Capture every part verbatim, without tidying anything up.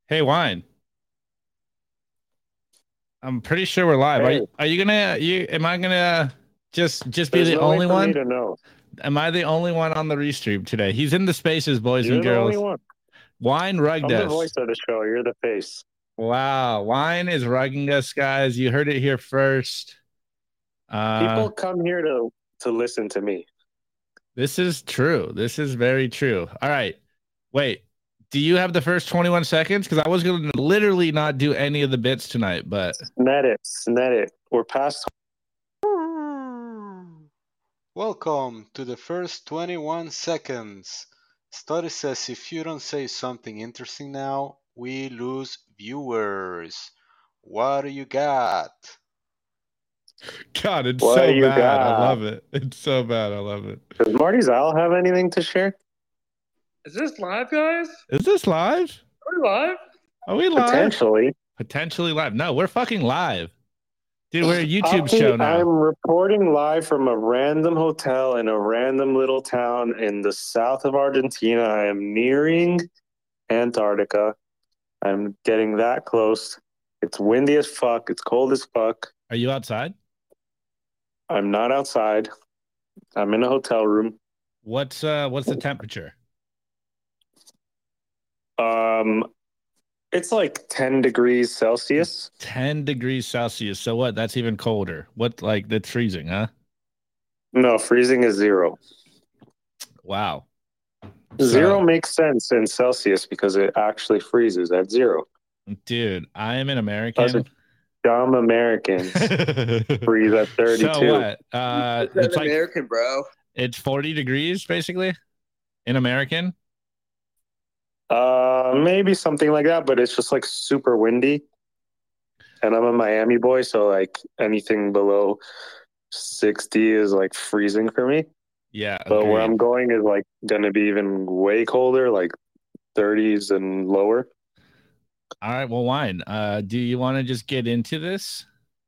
Hey, Wine. I'm pretty sure we're live. Are Hey, you, are you gonna you am I gonna just just be there's the no way only for me one? to know. Am I the only one on the restream today? He's in the spaces, boys and You're the only girls. one. Wine rugged I'm the us. voice of the show. You're the face. Wow, Wine is rugging us, guys. You heard it here first. Uh, People come here to to listen to me. this is true. This is very true. All right. Wait. Do you have the first twenty-one seconds? Because I was gonna literally not do any of the bits tonight, but Net it, net it. We're past. Welcome to the first twenty-one seconds. Study says if you don't say something interesting now, we lose viewers. What do you got? God, it's What do so you bad. I got? love it. It's so bad. I love it. Does Marty's Owl have anything to share? Is this live, guys? Is this live? Are we live? Are we live? Potentially. Potentially live. No, we're fucking live. Dude, we're a YouTube Poppy, show now. I'm reporting live from a random hotel in a random little town in the south of Argentina. I am nearing Antarctica. I'm getting that close. It's windy as fuck. It's cold as fuck. Are you outside? I'm not outside. I'm in a hotel room. What's uh what's the temperature? Um, it's like ten degrees Celsius. ten degrees Celsius. So what? That's even colder. What, like, that's freezing, huh? No, freezing is zero. Wow. Zero So, makes sense in Celsius because it actually freezes at zero. dude, I am an Us American. dumb Americans freeze at thirty-two. So what? Uh It's it's like American, bro. it's forty degrees basically in American. Uh, maybe something like that, but it's just like super windy. And I'm a Miami boy, so like anything below sixty is like freezing for me. Yeah, But where I'm agreed. going is like going to be even way colder, like thirties and lower. All right, well, Wine. Uh, do you want to just get into this?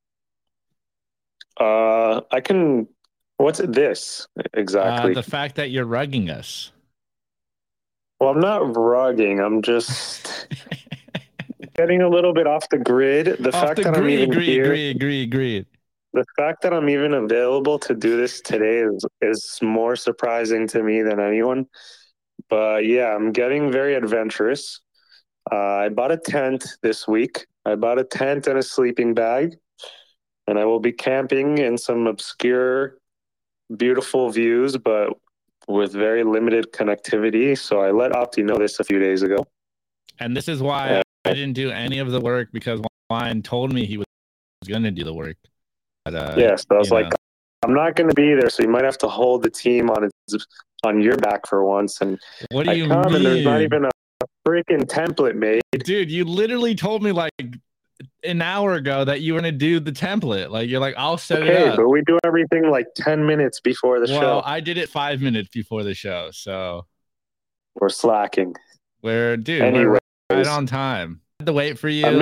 Uh, I can. What's this Uh, exactly? the fact that you're rugging us. Well, I'm not rugging. I'm just getting a little bit off the grid. The Off fact the that I'm agree, even agree, here, agree, agree, agree. the fact that I'm even available to do this today is is more surprising to me than anyone. But yeah, I'm getting very adventurous. Uh, I bought a tent this week. I bought a tent and a sleeping bag, and I will be camping in some obscure, beautiful views, but with very limited connectivity. So I let Opti know this a few days ago. And this is why I didn't do any of the work because Wine told me he was going to do the work. But, uh, Yeah, so I was you like, know. I'm not going to be there, so you might have to hold the team on its on your back for once. And What do I you come, and there's not mean? even a freaking template made. Dude, you literally told me like an hour ago that you were going to do the template. Like, you're like, I'll set it Okay, up. but we do everything like ten minutes before the Well, show. I did it five minutes before the show. So We're slacking. we're, dude, we're Anyways, right on time. I had to wait for I'm, you.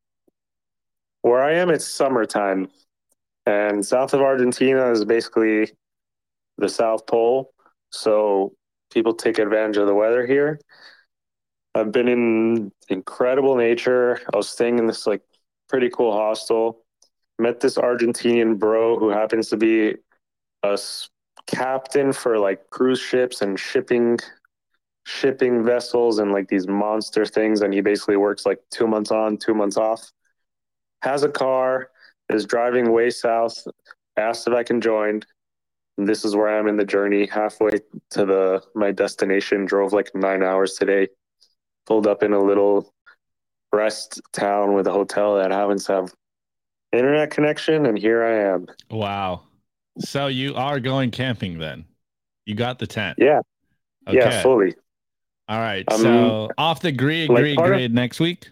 where I am, it's summertime, and south of Argentina is basically the South Pole. So people take advantage of the weather here. I've been in incredible nature. I was staying in this like pretty cool hostel. Met this Argentinian bro who happens to be a s- captain for like cruise ships and shipping shipping vessels and like these monster things. And he basically works like two months on, two months off. Has a car, is driving way south. Asked if I can join. And this is where I am in the journey. Halfway to the my destination. Drove like nine hours today. Pulled up in a little rest town with a hotel that happens to have internet connection, and here I am. Wow. So you are going camping then? You got the tent? Yeah, Okay. yeah, fully. All right. Um, So off the grid, like grid, part of- grid next week?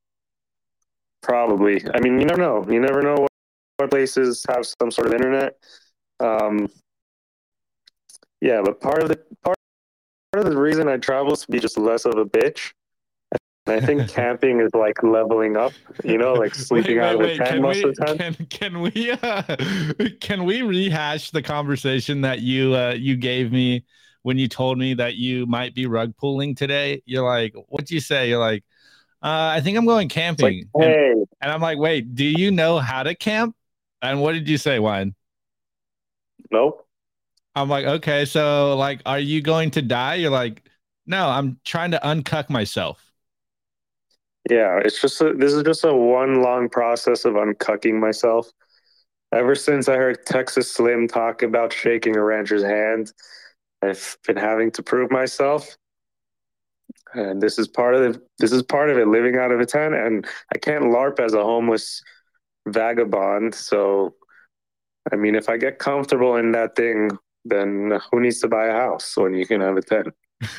Probably. I mean, you never know. You never know what, what places have some sort of internet. Um, yeah, but part of the part, part of the reason I travel is to be just less of a bitch. And I think camping is like leveling up, you know, like sleeping wait, out wait, of a wait. tent Can most we of the time. can can we uh, can we rehash the conversation that you uh, you gave me when you told me that you might be rug pulling today? You're like, what'd you say? You're like, Uh, I think I'm going It's like, camping. And, hey, and I'm like, wait, do you know how to camp? And what did you say, Wine? nope. I'm like, okay, so like, are you going to die? You're like, no, I'm trying to uncuck myself. Yeah, it's just a, this is just a one long process of uncucking myself. Ever since I heard Texas Slim talk about shaking a rancher's hand, I've been having to prove myself, and this is part of the, this is part of it. Living out of a tent, and I can't LARP as a homeless vagabond. So, I mean, if I get comfortable in that thing, then who needs to buy a house when you can have a tent?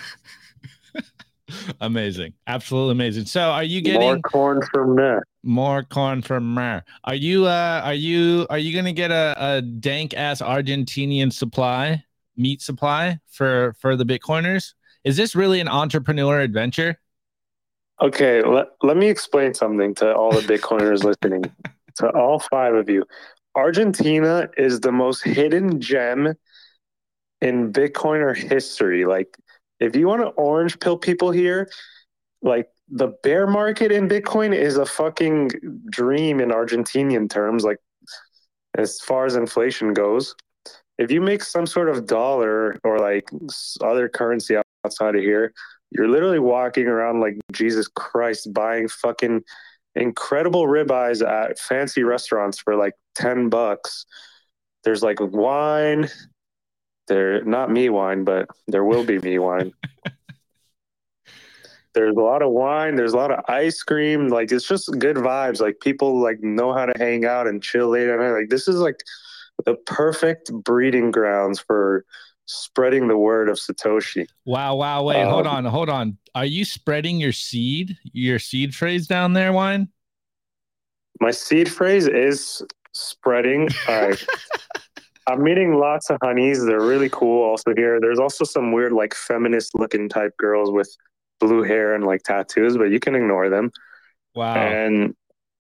Amazing. Absolutely amazing. So are you More getting corn from there. more corn from Mer? Are you uh are you are you gonna get a, a dank ass Argentinian supply, meat supply for for the Bitcoiners? Is this really an entrepreneur adventure? Okay, let, let me explain something to all the Bitcoiners listening, to all five of you. Argentina is the most hidden gem in Bitcoiner history. Like, if you want to orange pill people here, like the bear market in Bitcoin is a fucking dream in Argentinian terms, like as far as inflation goes. If you make some sort of dollar or like other currency outside of here, you're literally walking around like Jesus Christ buying fucking incredible ribeyes at fancy restaurants for like ten bucks. There's like wine. There, not me wine, but there will be me wine. There's a lot of wine. There's a lot of ice cream. Like, it's just good vibes. Like, people like know how to hang out and chill late at night. Like, this is like the perfect breeding grounds for spreading the word of Satoshi. Wow, wow, wait, Um, hold on, hold on. Are you spreading your seed, your seed phrase down there, Wine? My seed phrase is spreading. All right. I'm meeting lots of honeys. They're really cool also here. There's also some weird, like, feminist looking type girls with blue hair and like tattoos, but you can ignore them. Wow. And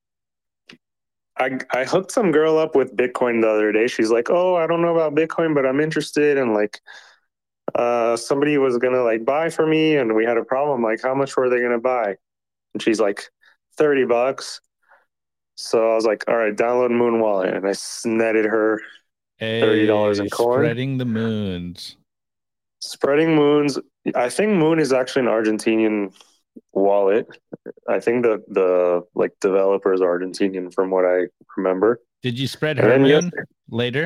I I hooked some girl up with Bitcoin the other day. She's like, "Oh, I don't know about Bitcoin, but I'm interested." And like, uh, somebody was gonna like buy for me, and we had a problem. Like, how much were they gonna buy? And she's like, thirty bucks. So I was like, all right, download Moon Wallet, and I netted her thirty dollars in Hey, corn. spreading the moons. Spreading moons. I think Moon is actually an Argentinian wallet. I think the the like developers are Argentinian from what I remember. Did you spread And her then yes, moon later?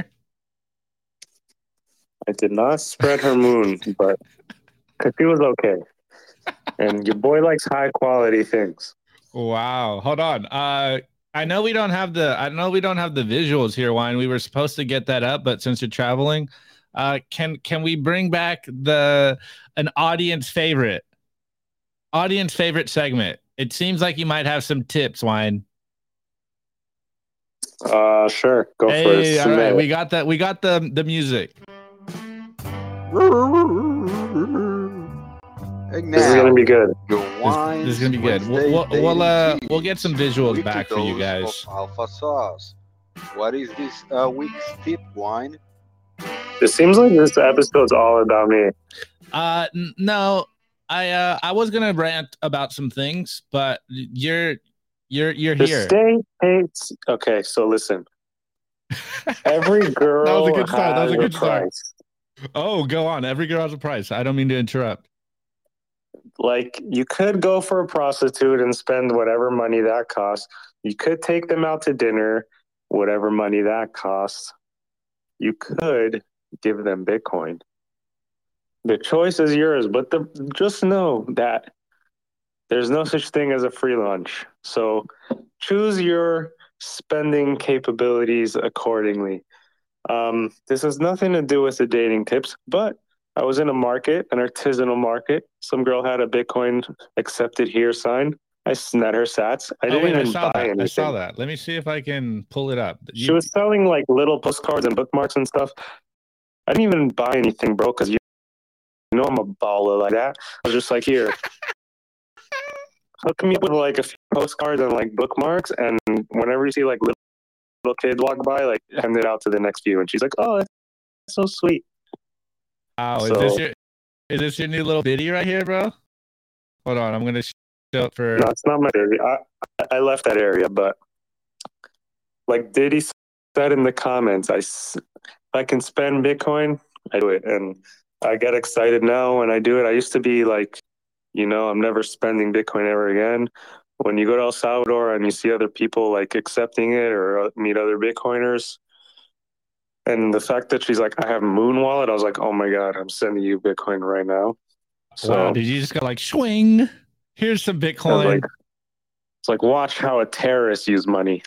I did not spread her moon, but because she was okay. And your boy likes high quality things. Wow. Hold on. Uh I know we don't have the I know we don't have the visuals here, Wine. We were supposed to get that up, but since you're traveling, uh can can we bring back the an audience favorite? Audience favorite segment. It seems like you might have some tips, Wine. Uh sure, go for it. Hey, all Submit right. it. We got the we got the the music. And This is gonna now, be good. your This, wine this is gonna be good. We'll we'll, we'll uh we'll get some visuals back for you guys. Alpha sauce. What is this uh, week's tip, Wine? It seems like this episode's all about me. Uh n- no, I uh I was gonna rant about some things, but you're you're you're The here. state hates. Okay, so listen. Every girl That was a good start. That was has a good start. price. Oh, go on. Every girl has a price. I don't mean to interrupt. Like, you could go for a prostitute and spend whatever money that costs. You could take them out to dinner, whatever money that costs. You could give them Bitcoin. The choice is yours, but the, just know that there's no such thing as a free lunch. So choose your spending capabilities accordingly. Um, this has nothing to do with the dating tips, but I was in a market, an artisanal market. Some girl had a Bitcoin accepted here sign. I sned her sats. I Oh didn't wait, I even saw buy that. anything. I saw that. Let me see if I can pull it up. She You, was selling like little postcards and bookmarks and stuff. I didn't even buy anything, bro, because you know I'm a baller like that. I was just like, here, hook me up with like a few postcards and like bookmarks, and whenever you see like little, little kids walk by, like hand it out to the next few. And she's like, oh, that's so sweet. wow, is So- this your is this your new little biddy right here, bro? Hold on, I'm gonna So for No, it's not my area. I, I left that area, but like Diddy said in the comments, I, if I can spend Bitcoin, I do it. And I get excited now when I do it. I used to be like, you know, I'm never spending Bitcoin ever again. When you go to El Salvador and you see other people like accepting it or meet other Bitcoiners, and the fact that she's like, I have Moon Wallet, I was like, oh my God, I'm sending you Bitcoin right now. So wow, did you just go like swing? Here's some I was Bitcoin. like, it's like, watch how a terrorist use money.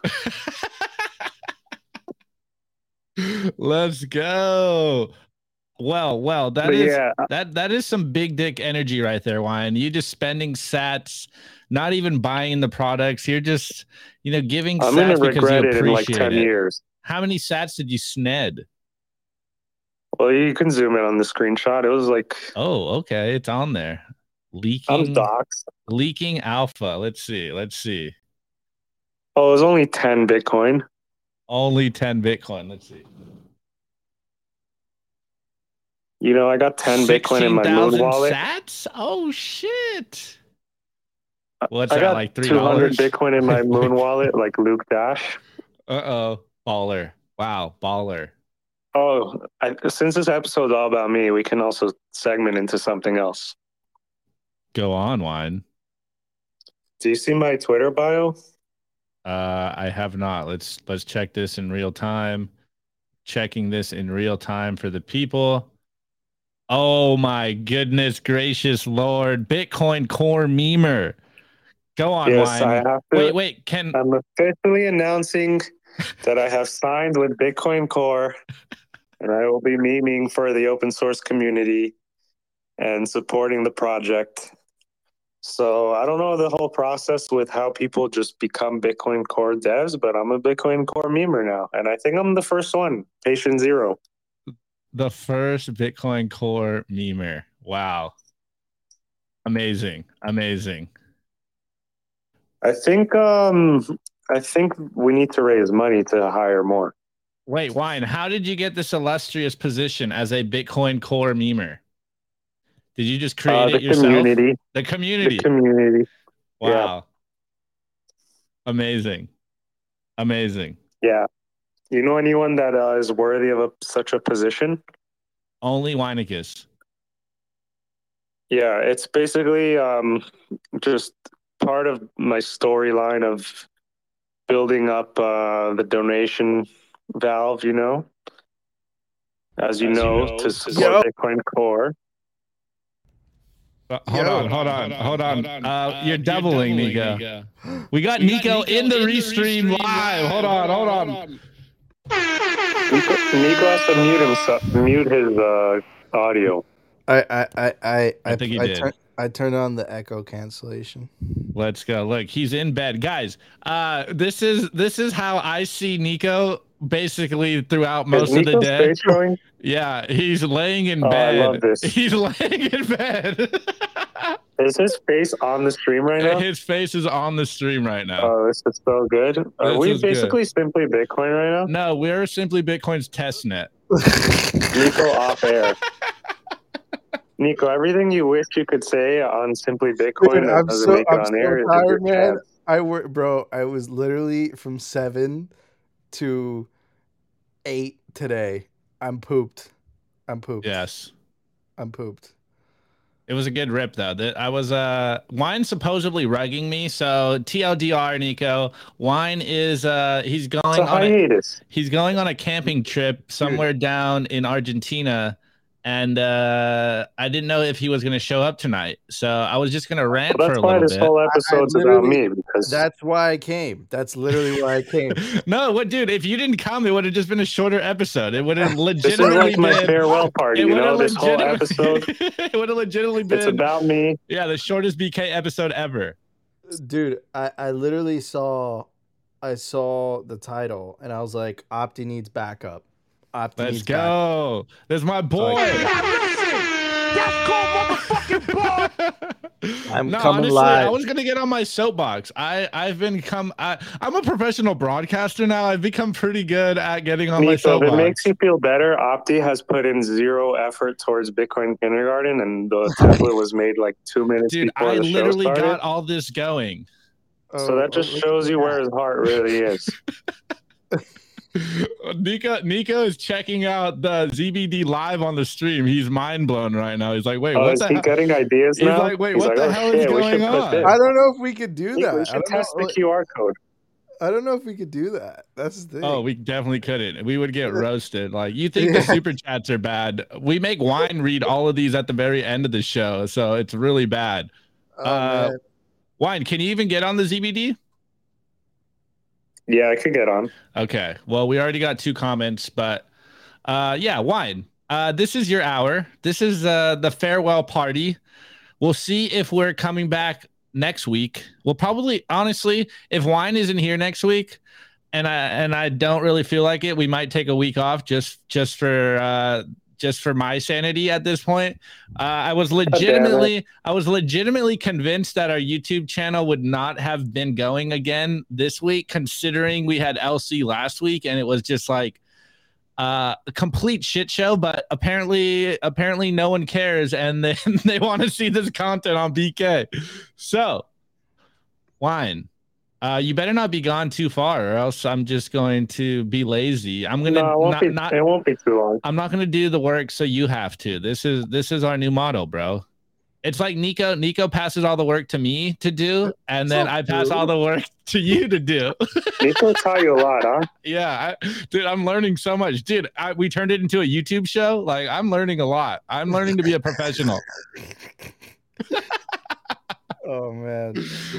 Let's go. Well, well, that But is yeah, that that is some big dick energy right there, Wine. You just spending sats, not even buying the products. You're just, you know, giving I'm gonna sats because you regret it in like appreciate ten it. years. How many sats did you sned? Well, you can zoom in on the screenshot. It was like, Oh, okay, it's on there. I'm Leaking doxxed. leaking alpha. Let's see. Let's see. Oh, it was only ten Bitcoin. Only ten Bitcoin. Let's see. You know, I got ten Bitcoin in my Moon sixteen thousand wallet. sats? Oh shit. What's I that, got like three two hundred dollars? Bitcoin in my Moon wallet, like Luke Dash. Uh-oh. Baller. Wow, baller. Oh, I, since this episode's all about me, we can also segment into something else. Go on, Wine. Do you see my Twitter bio? Uh, I have not. Let's let's check this in real time. Checking this in real time for the people. Oh my goodness gracious Lord. Bitcoin core memer. Go on, Yes, I Wine. have to. Wait, wait, can I'm officially announcing that I have signed with Bitcoin Core, and I will be memeing for the open source community and supporting the project. So I don't know the whole process with how people just become Bitcoin Core devs, but I'm a Bitcoin Core memer now, and I think I'm the first one. Patient zero. the first Bitcoin core memer. Wow. Amazing. Amazing. I think um I think we need to raise money to hire more. Wait, Wine, how did you get this illustrious position as a Bitcoin core memer? Did you just create Uh, it the yourself? community. The community. The community. Wow. Yeah. Amazing. Amazing. Yeah. You know anyone that uh, is worthy of a, such a position? Only Weinicus. Yeah, it's basically um, just part of my storyline of building up uh, the donation valve, you know, as you, As you know, know, to to support support- Bitcoin Core. Uh, hold, Yo. on, hold on, hold on, hold on. Uh, Uh, you're doubling, Nico. Nico. We got We Nico, got Nico in the in the restream restream live. live. Hold on, hold on. Nico, Nico has to mute himself, mute his uh, audio. I I I I I think he I, did. turn, I turned on the echo cancellation. Let's go. Look, he's in bed, guys. Uh, this is this is how I see Nico basically throughout most is of the Nico's day. face showing? Yeah, he's laying in Oh, bed. I love this. He's laying in bed. Is his face on the stream right now? His face is on the stream right now. Oh, this is so good. Are This we is good. basically simply Bitcoin right now? No, we're simply Bitcoin's test net. Nico off air. Nico, everything you wish you could say on Simply Bitcoin Dude, that I'm doesn't so make it I'm on so air is a tired, good man. chance. I work, bro. I was literally from seven to eight today. I'm pooped. I'm pooped. Yes. I'm pooped. It was a good rip though. That I was uh Wine supposedly rugging me. So T L D R, Nico. Wine is uh he's It's going a on a, hiatus. he's going on a camping trip somewhere down in Argentina. And uh I didn't know if he was gonna show up tonight. So I was just gonna rant Well, for that's a why little this bit. whole episode's about literally- me because That's why I came. That's literally why I came. No, what dude, if you didn't come, it would have just been a shorter episode. It would have this is legitimately like my been farewell party. it You would know, have this whole legitimately episode, it would have legitimately been it's about me. yeah, the shortest B K episode ever. Dude, I, I literally saw I saw the title and I was like, Opti needs backup. Opti Let's needs backup. go. There's my boy. Like- I'm no, coming honestly, I live. was gonna get on my soapbox. I I've become I, I'm a professional broadcaster now. I've become pretty good at getting on my Nico, if it soapbox. makes you feel better, Opti has put in zero effort towards Bitcoin Kindergarten, and the template was made like two minutes Dude, before I the show literally started. got all this going. So Oh, that just oh, look shows at you that. where his heart really is. Nico Nico is checking out the Z B D live on the stream. He's mind blown right now. He's like, wait, Oh, what is the he hell? getting ideas He's now? like, wait, He's what like, the oh hell is shit, we should going put on? this. I don't know if we could do We, that. we I should don't test know. the Q R code. I don't know if we could do that. That's the thing. Oh, we definitely couldn't. We would get roasted. Like, you think the super chats are bad? We make Wine read all of these at the very end of the show, so it's really bad. oh uh, man. Wine, can you even get on the Z B D? Yeah, I could get on. Okay. Well, we already got two comments, but uh, yeah, Wine. Uh, this is your hour. This is uh, the farewell party. We'll see if we're coming back next week. We'll probably, honestly, if Wine isn't here next week, and I and I don't really feel like it, we might take a week off just just for uh, just for my sanity at this point. Uh, I was legitimately I was legitimately convinced that our YouTube channel would not have been going again this week, considering we had L C last week and it was just like uh, a complete shit show. But apparently, apparently, no one cares, and they they want to see this content on B K. So, Wine. Uh, you better not be gone too far, or else I'm just going to be lazy. I'm gonna No, it won't, not, be, not it won't be too long. I'm not gonna do the work, so you have to. This is this is our new motto, bro. It's like Nico. Nico passes all the work to me to do, and then I pass all the work to you to do. Nico taught you a lot, huh? Yeah, I, dude, I'm learning so much, dude. I, we turned it into a YouTube show. Like, I'm learning a lot. I'm learning to be a professional. Oh man.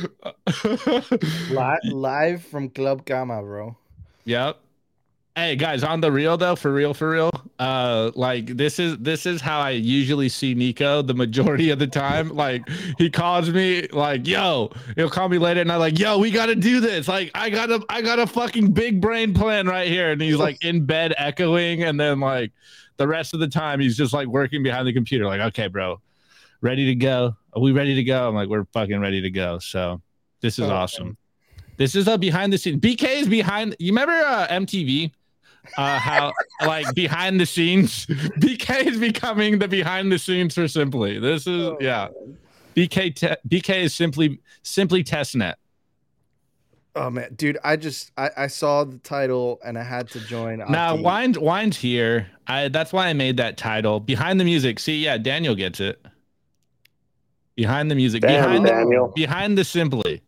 Live, live from Club Gamma, bro. Yep. Hey guys, on the real though, for real, for real. Uh, like this is this is how I usually see Nico the majority of the time. Like he calls me, like, yo, he'll call me later, and I'm like, yo, we gotta do this. Like, I got a I got a fucking big brain plan right here, and he's like in bed echoing, and then like the rest of the time he's just like working behind the computer, like, okay, bro, ready to go? Are we ready to go? I'm like, we're fucking ready to go. So this is Oh, awesome. man. This is a behind the scenes. B K is behind. You remember uh, M T V? Uh, how like behind the scenes, B K is becoming the behind the scenes for Simply. This is Oh, yeah. man. B K te- B K is simply simply testnet. Oh man, dude, I just I, I saw the title and I had to join. Now Opti. Wine's Wine's here. I that's why I made that title. Behind the music. See, yeah, Daniel gets it. Behind the music. Damn, behind the Daniel. behind the Simply.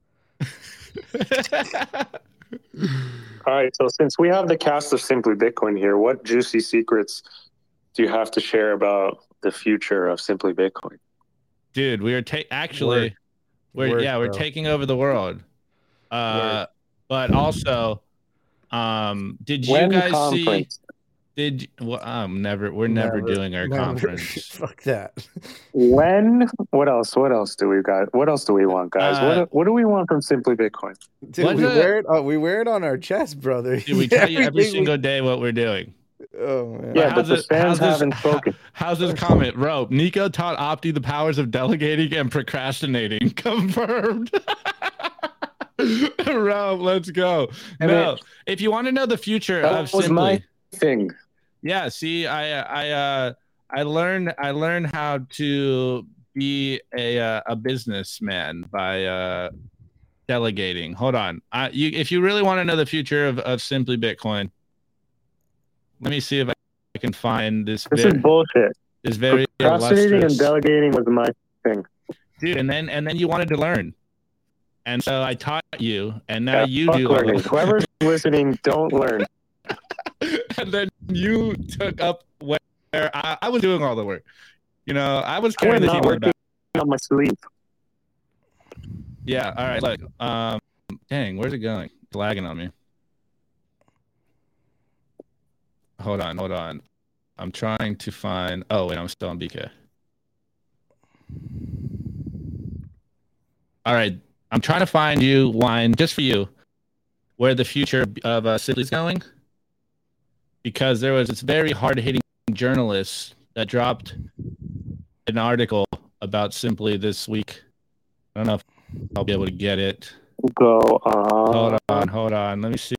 All right, so since we have the cast of Simply Bitcoin here, what juicy secrets do you have to share about the future of Simply Bitcoin? Dude, we are ta- actually Word. we're Word, yeah, we're bro. taking over the world. Uh but also um did you When guys conference? see did well, um never we're never, Never, doing our never. conference. Fuck that. When? What else? What else do we got? What else do we want, guys? Uh, what What do we want from Simply Bitcoin? Dude, What's we it- wear it. Oh, we wear it on our chest, brother. Dude, we tell you every Everything we- single day what we're doing. Oh man. Yeah, how's but the it- fans how's this- haven't spoken. How's this comment? Rope. Nico taught Opti the powers of delegating and procrastinating. Confirmed. Rope, let's go. I no, mean, if you want to know the future that of was Simply, my thing. yeah. See, I I uh I learned I learned how to be a uh, a businessman by uh delegating. Hold on. I you if you really want to know the future of, of Simply Bitcoin, let me see if I can find this. This very, is bullshit. this very Procrastinating and illustrious delegating was my thing. dude. And then and then you wanted to learn, and so I taught you, and now Yeah, you fuck do. all learning. the- Whoever's listening, don't learn. and then you took up where I, I was doing all the work. You know, I was I carrying was the not team on the working back. on my sleeve. Yeah. All right. Look. Um. Dang. Where's it going? It's lagging on me. Hold on. Hold on. I'm trying to find. Oh wait, I'm still on B K. All right. I'm trying to find you, Wine, just for you, where the future of uh, Simply is going. Because there was this very hard-hitting journalist that dropped an article about Simply this week. I don't know if I'll be able to get it. Go on. Hold on, hold on. Let me see.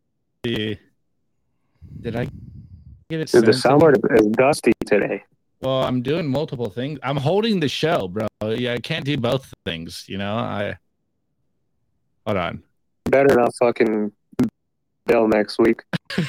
Did I get it? Dude, the sent to me? soundboard is dusty today. Well, I'm doing multiple things. I'm holding the show, bro. Yeah, I can't do both things. You know, I. Hold on. Better not fucking bill next week.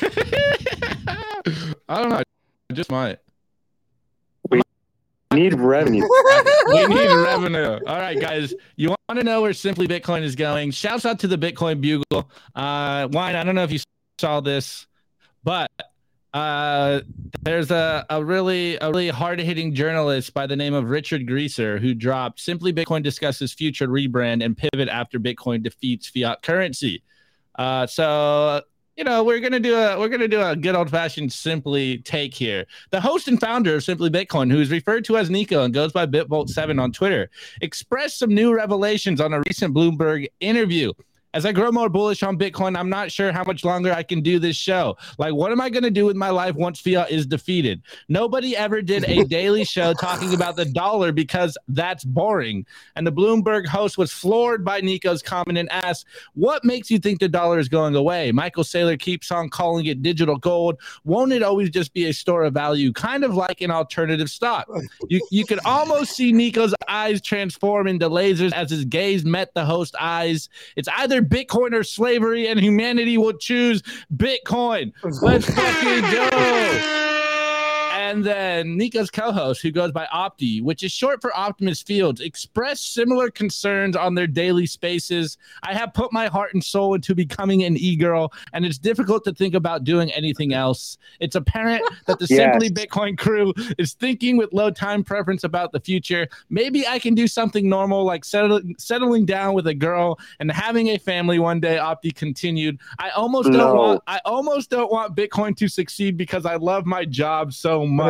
I don't know. I just might. We need revenue. We need revenue. All right, guys. You want to know where Simply Bitcoin is going? Shouts out to the Bitcoin Bugle. Uh, Wine, I don't know if you saw this, but uh, there's a, a really a really hard-hitting journalist by the name of Richard Greaser who dropped Simply Bitcoin discusses future rebrand and pivot after Bitcoin defeats fiat currency. Uh, so you know we're gonna do a we're gonna do a good old-fashioned Simply take here. The host and founder of Simply Bitcoin, who is referred to as Nico and goes by Bitbolt seven on Twitter, expressed some new revelations on a recent Bloomberg interview. As I grow more bullish on Bitcoin, I'm not sure how much longer I can do this show. Like, what am I going to do with my life once fiat is defeated? Nobody ever did a daily show talking about the dollar because that's boring. And the Bloomberg host was floored by Nico's comment and asked, what makes you think the dollar is going away? Michael Saylor keeps on calling it digital gold. Won't it always just be a store of value, kind of like an alternative stock? You, you could almost see Nico's eyes transform into lasers as his gaze met the host's eyes. It's either Bitcoin or slavery, and humanity will choose Bitcoin. Let's fucking go. And then Nico's co-host, who goes by Opti, which is short for Optimus Fields, expressed similar concerns on their daily spaces. I have put my heart and soul into becoming an e-girl, and it's difficult to think about doing anything else. It's apparent that the Yes. Simply Bitcoin crew is thinking with low time preference about the future. Maybe I can do something normal, like settling, settling down with a girl and having a family one day, Opti continued. I almost don't No. want I almost don't want Bitcoin to succeed because I love my job so much.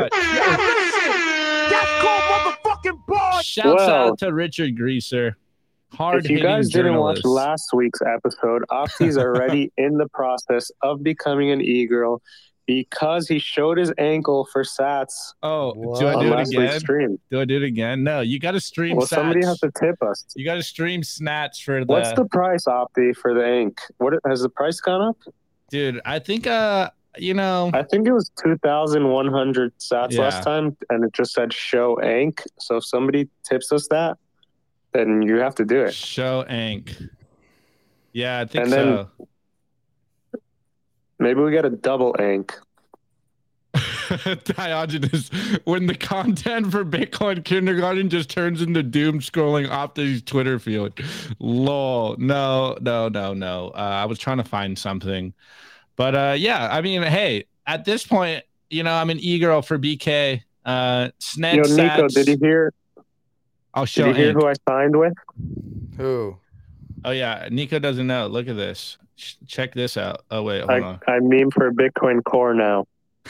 Shouts Well, out to Richard Greaser. Hard If you guys didn't watch journalist. last week's episode, Opti's already in the process of becoming an e-girl because he showed his ankle for Sats Oh, What? do I on do it last week's again? stream. Do I do it again? No, you got to stream Well, somebody has sats. to tip us. You got to stream snats for the. What's the price, Opti, for the ink? What has the price gone up? Dude, I think uh, you know, I think it was two thousand one hundred Sats Yeah. last time, and it just said show ink. So if somebody tips us that, then you have to do it. show Ank. Yeah, I think And then- so. Maybe we get a double ink. Diogenes, when the content for Bitcoin Kindergarten just turns into doom scrolling Opti's Twitter feed. Lol. No, no, no, no. Uh, I was trying to find something. But uh, yeah, I mean, hey, at this point, you know, I'm an e-girl for B K. Uh, Sned Yo, Nico, Sats. did you hear? I'll Did show you hear Ink. who I signed with? Who? Oh, yeah. Nico doesn't know. Look at this. Ch- Check this out. Oh, wait. Hold I, on. I meme for Bitcoin Core now.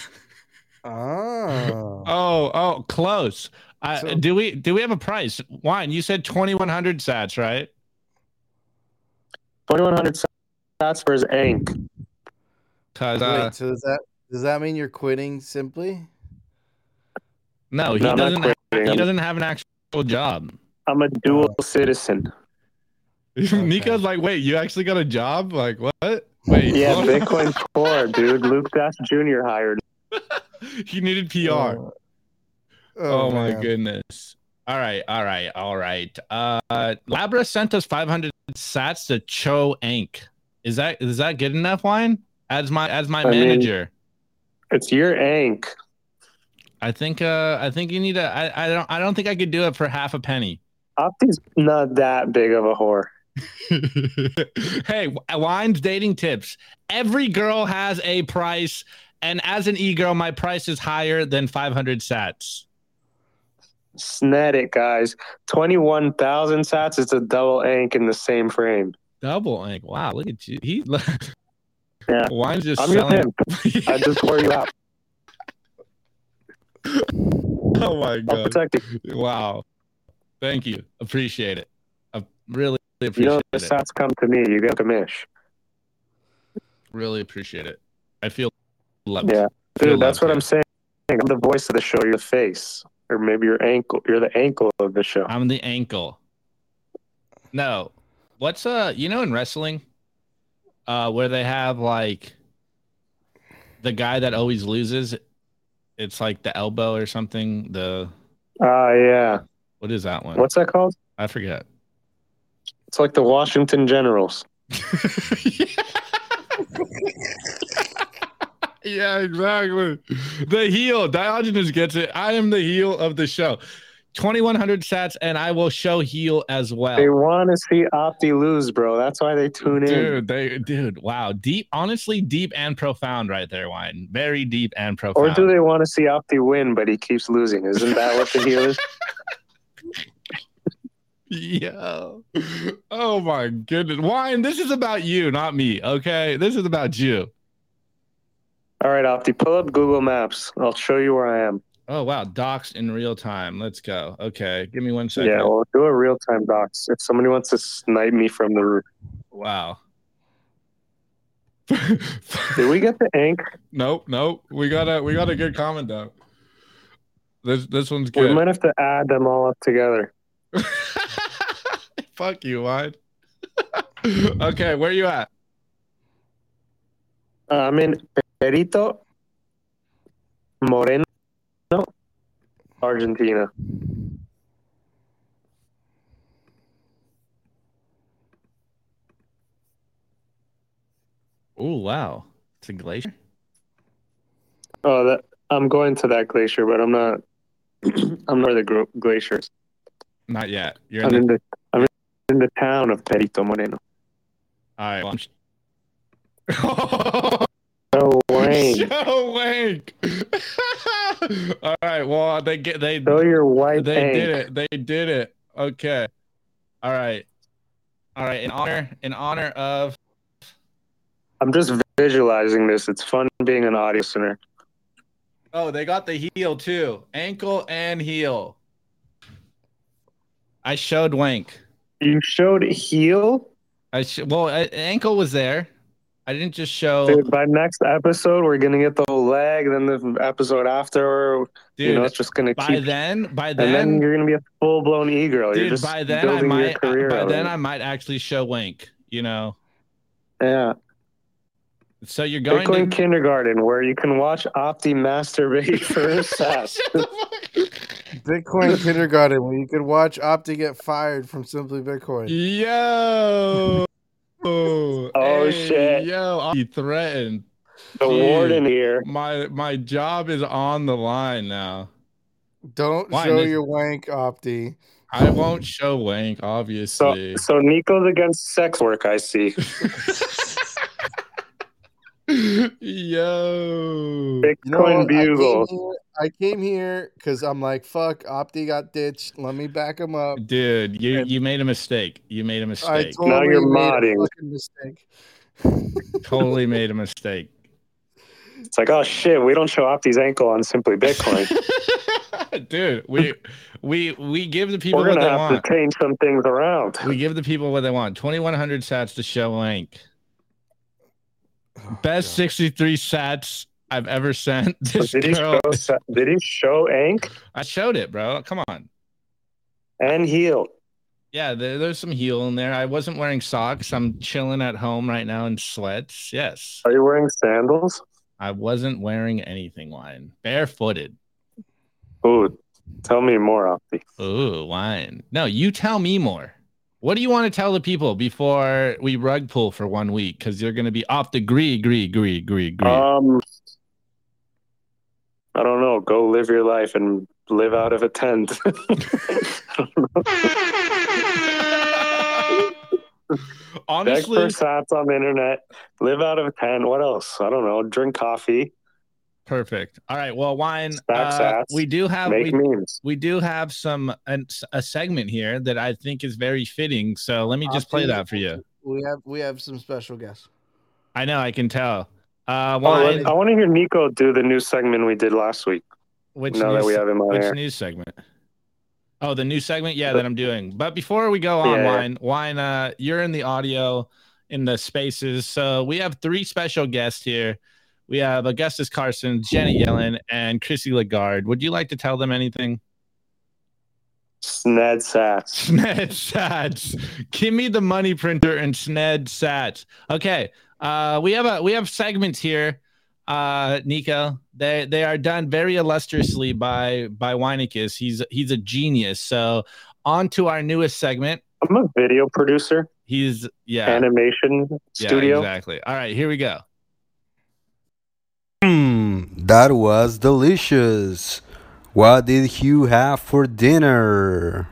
Oh. Oh, oh, close. Uh, So- do we do we have a price? Wine, you said twenty-one hundred sats, right? twenty-one hundred Sats for his ink. Because uh, Wait, so does that does that mean you're quitting Simply? no, he No, I'm not doesn't. Ha- quitting. he I'm- doesn't have an actual job. I'm a dual citizen. Nico's like, wait, you actually got a job? Like what? Wait, Yeah, hold on. Bitcoin Core, dude. Luke Dash Junior hired. He needed P R. Oh, Oh, my man. goodness. All right, all right, all right. Uh, Labra sent us five hundred sats to Cho Ank. Is that is that good enough, Wine? As my as my I mean- manager. It's your ink. I think uh I think you need a I, I don't I don't think I could do it for half a penny. Opti's not that big of a whore. Hey, Wine's dating tips. Every girl has a price, and as an e-girl, my price is higher than five hundred sats. Sned it, guys. twenty-one thousand Sats is a double ink in the same frame. Double ink. Wow, look at you. He Yeah. Wine's just I'm your selling. pimp. I just wore you out. Oh my I'll god. protect you. Wow. Thank you. Appreciate it. I really You appreciate know, the it. Sats come to me. You get a mish. Really appreciate it. I feel loved. Yeah. Feel Dude, that's loved what I'm here. saying. I'm the voice of the show. You're the face. or maybe your ankle. You're the ankle of the show. I'm the ankle. No, what's uh, you know, in wrestling, uh, where they have like the guy that always loses. It's like the elbow or something. The Ah, uh, yeah. What is that one? What's that called? I forget. It's like the Washington Generals. Yeah, exactly. The heel. Diogenes gets it. I am the heel of the show. twenty-one hundred sats, and I will show heel as well. They want to see Opti lose, bro. That's why they tune in. Dude, they, dude, wow. Deep, honestly, deep and profound right there, Wine. Very deep and profound. Or do they want to see Opti win, but he keeps losing? Isn't that what the heel is? Yeah. Oh, my goodness. Wine, this is about you, not me, okay? This is about you. All right, Opti, pull up Google Maps. I'll show you where I am. Oh, wow. Docs in real time. Let's go. Okay. Give me one second. Yeah, we'll do a real-time docs. If somebody wants to snipe me from the roof. Wow. Did we get the ink? Nope, nope. We got a we got a good comment though. This this one's good. We might have to add them all up together. Fuck you, Wine. Okay, where you at? Uh, I'm in Perito Moreno, Argentina. Oh, wow. It's a glacier? Oh, that I'm going to that glacier, but I'm not. I'm not the gro- glaciers. Not yet. You're I'm in in the... the. I'm in the town of Perito Moreno. All right. Well, I'm... Oh, Wayne. Show Wank. All right. Well, they get they. Show your white They ink. did it. They did it. Okay. All right. All right. In honor, in honor of. I'm just visualizing this. It's fun being an audio listener. Oh, they got the heel too. Ankle and heel. I showed Wank. You showed heel? I sh- well, I, ankle was there. I didn't just show. Dude, by next episode, we're gonna get the whole leg. Then the episode after, Dude, you know, it's just gonna by keep. then, by and then then, you're gonna be a full blown e girl. You're dude, just by then I building your might. career. By then already. I might actually show Wank. You know. Yeah. So you're going Bitcoin to kindergarten, where you can watch Opti masturbate for a set. Bitcoin kindergarten, where you could watch Opti get fired from Simply Bitcoin. Yo. Oh, Oh, shit. Yo, he threatened. The Jeez. warden here. My my job is on the line now. Don't Why, show Nick? your wank, Opti. I won't show Wank, So, obviously. so Nico's against sex work. I see. Yo. Bitcoin You know what? bugle. I came here because I'm like, fuck, Opti got ditched. Let me back him up. Dude, you And- you made a mistake. You made a I mistake. totally Now you're made modding. a fucking mistake. Totally made a mistake. It's like, oh shit, we don't show Opti's ankle on Simply Bitcoin. Dude, we we we give the people We're what gonna they have want. to change some things around. We give the people what they want. twenty-one hundred sats to show Wank. Oh, Best God. sixty-three sats I've ever sent. This Did he, girl, show, did he show Ank I showed it, bro. Come on. and heel? Yeah, there, there's some heel in there. I wasn't wearing socks. I'm chilling at home right now in sweats. Yes. Are you wearing sandals? I wasn't wearing anything, Wine. Barefooted. Ooh, tell me more, Opti. Ooh, Wine. No, you tell me more. What do you want to tell the people before we rug pull for one week? Because you're going to be off the gree, gree, gree, gree, gree. Um, I don't know. Go live your life and live out of a tent. Beg Honestly, for sats on the internet. Live out of a tent. What else? I don't know. Drink coffee. perfect. All right. Well, Wine, Stack uh, sats. we do have Make we, memes. we do have some an, a segment here that I think is very fitting. So let me just play Opti, that for you. We have we have some special guests. I know, I can tell. Uh, Oh, Wine, let- I want to hear Nico do the new segment we did last week. which now news, that we have him on which air. news segment? Oh, the new segment, yeah, that I'm doing. But before we go on, Yeah, yeah. Wine, Wine, uh, you're in the audio, in the spaces. So we have three special guests here. We have Augustus Carson, Janet Yellen, and Chrissy Lagarde. Would you like to tell them anything? Sned Sats. Sned Sats. Give me the money printer and Sned Sats. Okay. Uh, we have a we have segments here. Uh, Nico, they they are done very illustriously by by Weinicus. He's he's a genius. So on to our newest segment. I'm a video producer. He's yeah Animation studio. Yeah, exactly. All right, here we go. Mm, that was delicious. What did Hugh have for dinner?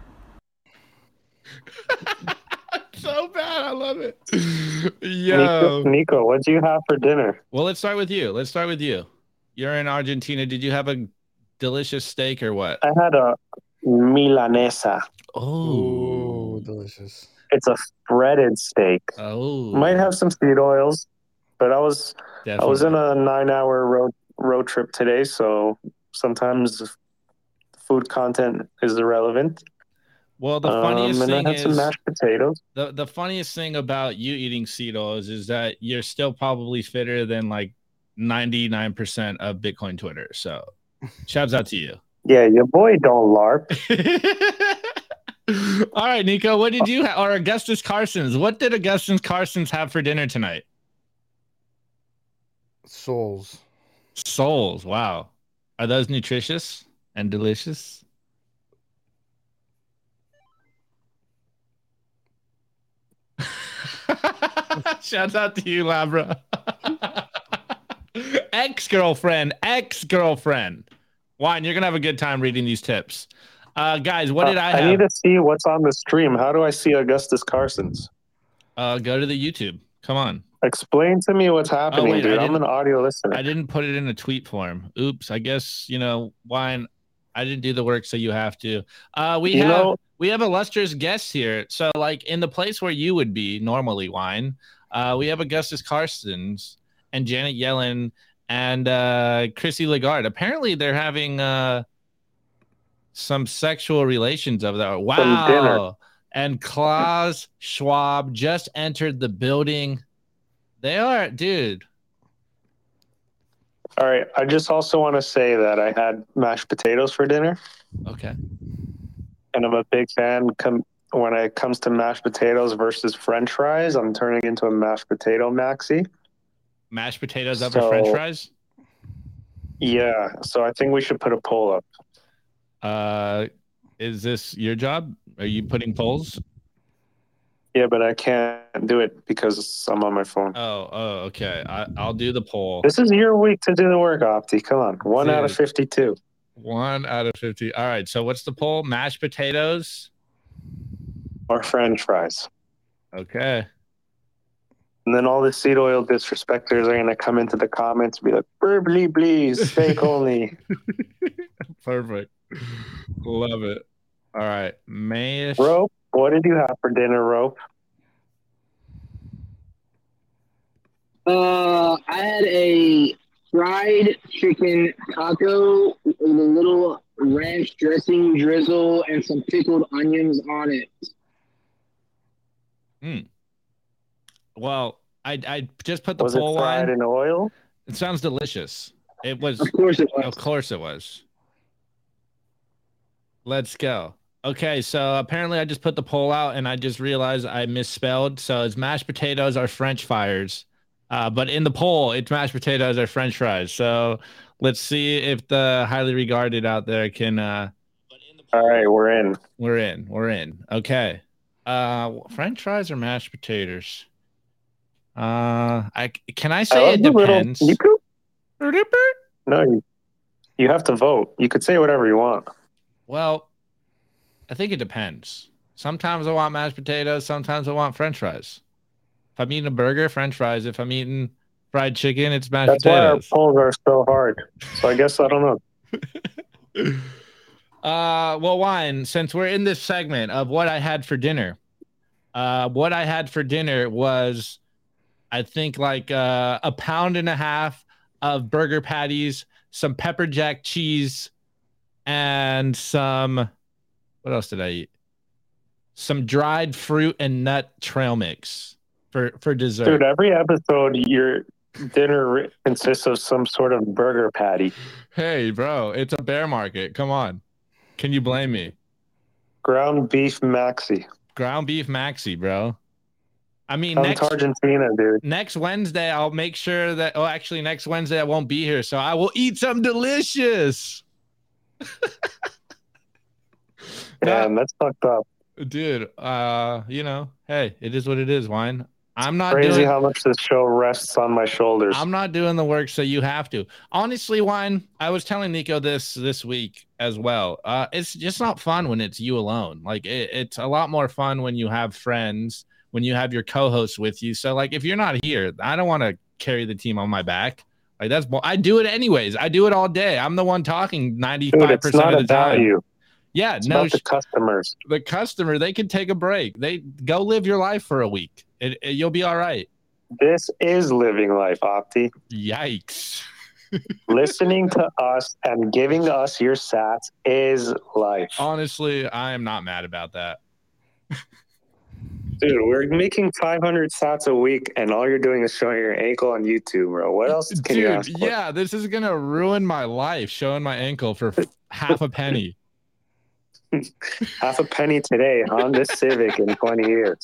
So bad, I love it. Nico, Yo, Nico, what do you have for dinner? well, let's start with you. Let's start with you. You're in Argentina. Did you have a delicious steak or what? I had a milanesa. Ooh, Oh, delicious. It's a breaded steak. oh, Might have some seed oils, but I was definitely. I was in a nine-hour road road trip today, so sometimes food content is irrelevant. Well, the funniest um, and thing I had is some mashed potatoes. the the funniest thing about you eating seed oils is that you're still probably fitter than like ninety-nine percent of Bitcoin Twitter. So, shouts out to you. Yeah, your boy don't LARP. All right, Nico, what did you have? Or Augustus Carson's? What did Augustus Carson's have for dinner tonight? Souls. Souls. Wow. Are those nutritious and delicious? Shouts out to you, Labra. Ex-girlfriend, ex-girlfriend. Wine, you're gonna have a good time reading these tips. Uh, guys, what did I have? I need to see what's on the stream. How do I see Augustus Carson's? Uh, go to the YouTube. Come on. Explain to me what's happening, Oh, wait, I dude. I'm didn't- an audio listener. I didn't put it in a tweet form. Oops. I guess, you know, Wine, I didn't do the work, so you have to. Uh, we You have know- we have illustrious guests here. So, like, in the place where you would be normally, Wine, uh, we have Augustus Carson's and Janet Yellen and uh, Chrissy Lagarde. Apparently, they're having uh, some sexual relations over there. Some dinner. Wow. And Klaus Schwab just entered the building. They are, dude. All right. I just also want to say that I had mashed potatoes for dinner, Okay. and I'm a big fan. Com- when it comes to mashed potatoes versus French fries, I'm turning into a mashed potato maxi. Mashed potatoes over So- French fries. Yeah. So I think we should put a poll up. Uh, is this your job? Are you putting polls? Yeah, but I can't do it because I'm on my phone. Oh, oh, okay. I, I'll do the poll. This is your week to do the work, Opti. Come on. One out of Dude. fifty-two. One out of fifty. All right. So what's the poll? Mashed potatoes. Or French fries. Okay. And then all the seed oil disrespecters are going to come into the comments and be like, "Burbly, please, steak only." Perfect. Love it. All right. Mayish. Rope, what did you have for dinner, Rope? Uh, I had a fried chicken taco with a little ranch dressing drizzle and some pickled onions on it. Well, I I just put the Was it poll fried on. in oil? It sounds delicious. It was. Of course it was. Of course it was. Let's go. Okay, so apparently I just put the poll out and I just realized I misspelled. So it's mashed potatoes or French fries. Uh, but in the poll, it's mashed potatoes or French fries. So let's see if the highly regarded out there can. Uh, All right, we're in. we're in. We're in. Okay. Uh, French fries or mashed potatoes? Uh, I can I I say love it the little- depends. you could- No, you, you have to vote. You could say whatever you want. Well, I think it depends. Sometimes I want mashed potatoes. Sometimes I want French fries. If I'm eating a burger, French fries. If I'm eating fried chicken, it's mashed That's why our potatoes. polls are so hard. So I guess I don't know. Uh, well, Wine, since we're in this segment of what I had for dinner, uh, what I had for dinner was, I think, like uh, a pound and a half of burger patties, some pepper jack cheese, and some, what else did I eat? Some dried fruit and nut trail mix for, for dessert. Dude, every episode, your dinner consists of some sort of burger patty. Hey, bro, it's a bear market. Come on. Can you blame me? Ground beef maxi. Ground beef maxi, bro. I mean, Come next to Argentina, dude. next Wednesday, I'll make sure that. Oh, actually, next Wednesday I won't be here, so I will eat something delicious. Damn, that's fucked up. Dude, uh, you know, hey, it is what it is, Wine. I'm not Crazy doing how much this show rests on my shoulders. I'm not doing the work, so you have to. Honestly, Wine, I was telling Nico this this week as well. Uh, it's just not fun when it's you alone. Like it, it's a lot more fun when you have friends, when you have your co-host with you. So like if you're not here, I don't want to carry the team on my back. Like that's I do it anyways. I do it all day. I'm the one talking ninety-five percent of the time. You. Yeah, it's no, about the customers. The customer, they can take a break. They go live your life for a week. It, it, you'll be all right. This is living life, Opti. Yikes. Listening to us and giving us your sats is life. Honestly, I am not mad about that. Dude, we're making five hundred sats a week, and all you're doing is showing your ankle on YouTube, bro. What else can Dude, you ask for? Yeah, this is going to ruin my life, showing my ankle for half a penny. Half a penny today, Honda Civic in twenty years.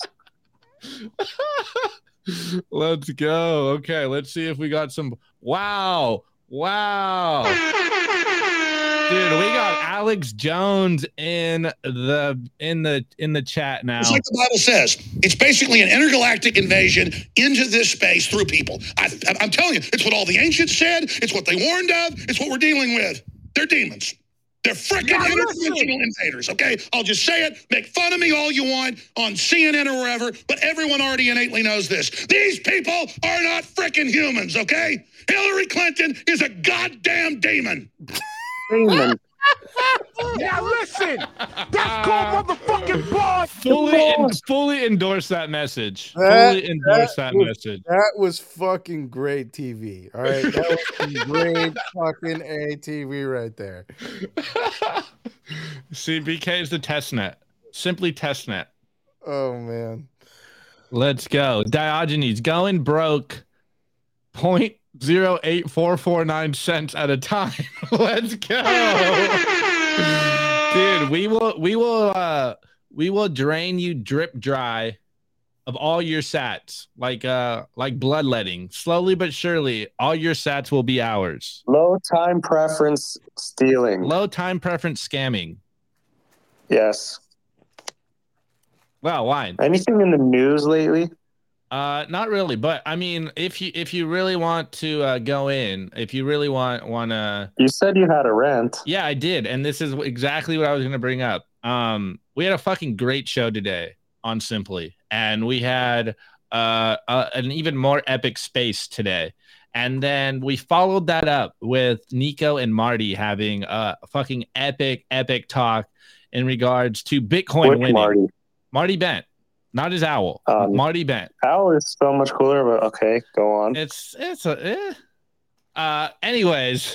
Let's go. Okay, let's see if we got some. Wow. Wow. Dude, we got Alex Jones in the in the in the chat now. It's like the Bible says. It's basically an intergalactic invasion into this space through people. I, I'm telling you, it's what all the ancients said. It's what they warned of. It's what we're dealing with. They're demons. They're freaking interdimensional invaders, okay? I'll just say it. Make fun of me all you want on C N N or wherever, but everyone already innately knows this. These people are not freaking humans, okay? Hillary Clinton is a goddamn demon. Demon. Yeah, listen. That's called motherfucking boss. Fully, en- fully endorse that message. That- fully endorse that that, was- message. That was fucking great T V. All right. That was some great fucking A T V right there. See, B K is the test net. Simply test net. Oh, man. Let's go. Diogenes going broke point zero eight four four nine cents at a time. Let's go. Dude, we will we will uh we will drain you drip dry of all your sats. Like uh like bloodletting. Slowly but surely, all your sats will be ours. Low time preference stealing. Low time preference scamming. Yes. Well, why? Anything in the news lately? Uh, not really, but I mean, if you if you really want to uh, go in, if you really want want to, You said you had a rant. yeah, I did, and this is exactly what I was going to bring up. Um, we had a fucking great show today on Simply, and we had uh, uh an even more epic space today, and then we followed that up with Nico and Marty having a fucking epic epic talk in regards to Bitcoin Which winning. Marty? Marty Bent, not his owl. Um, Marty Bent. Al is so much cooler, but okay, go on. It's it's a eh. uh anyways.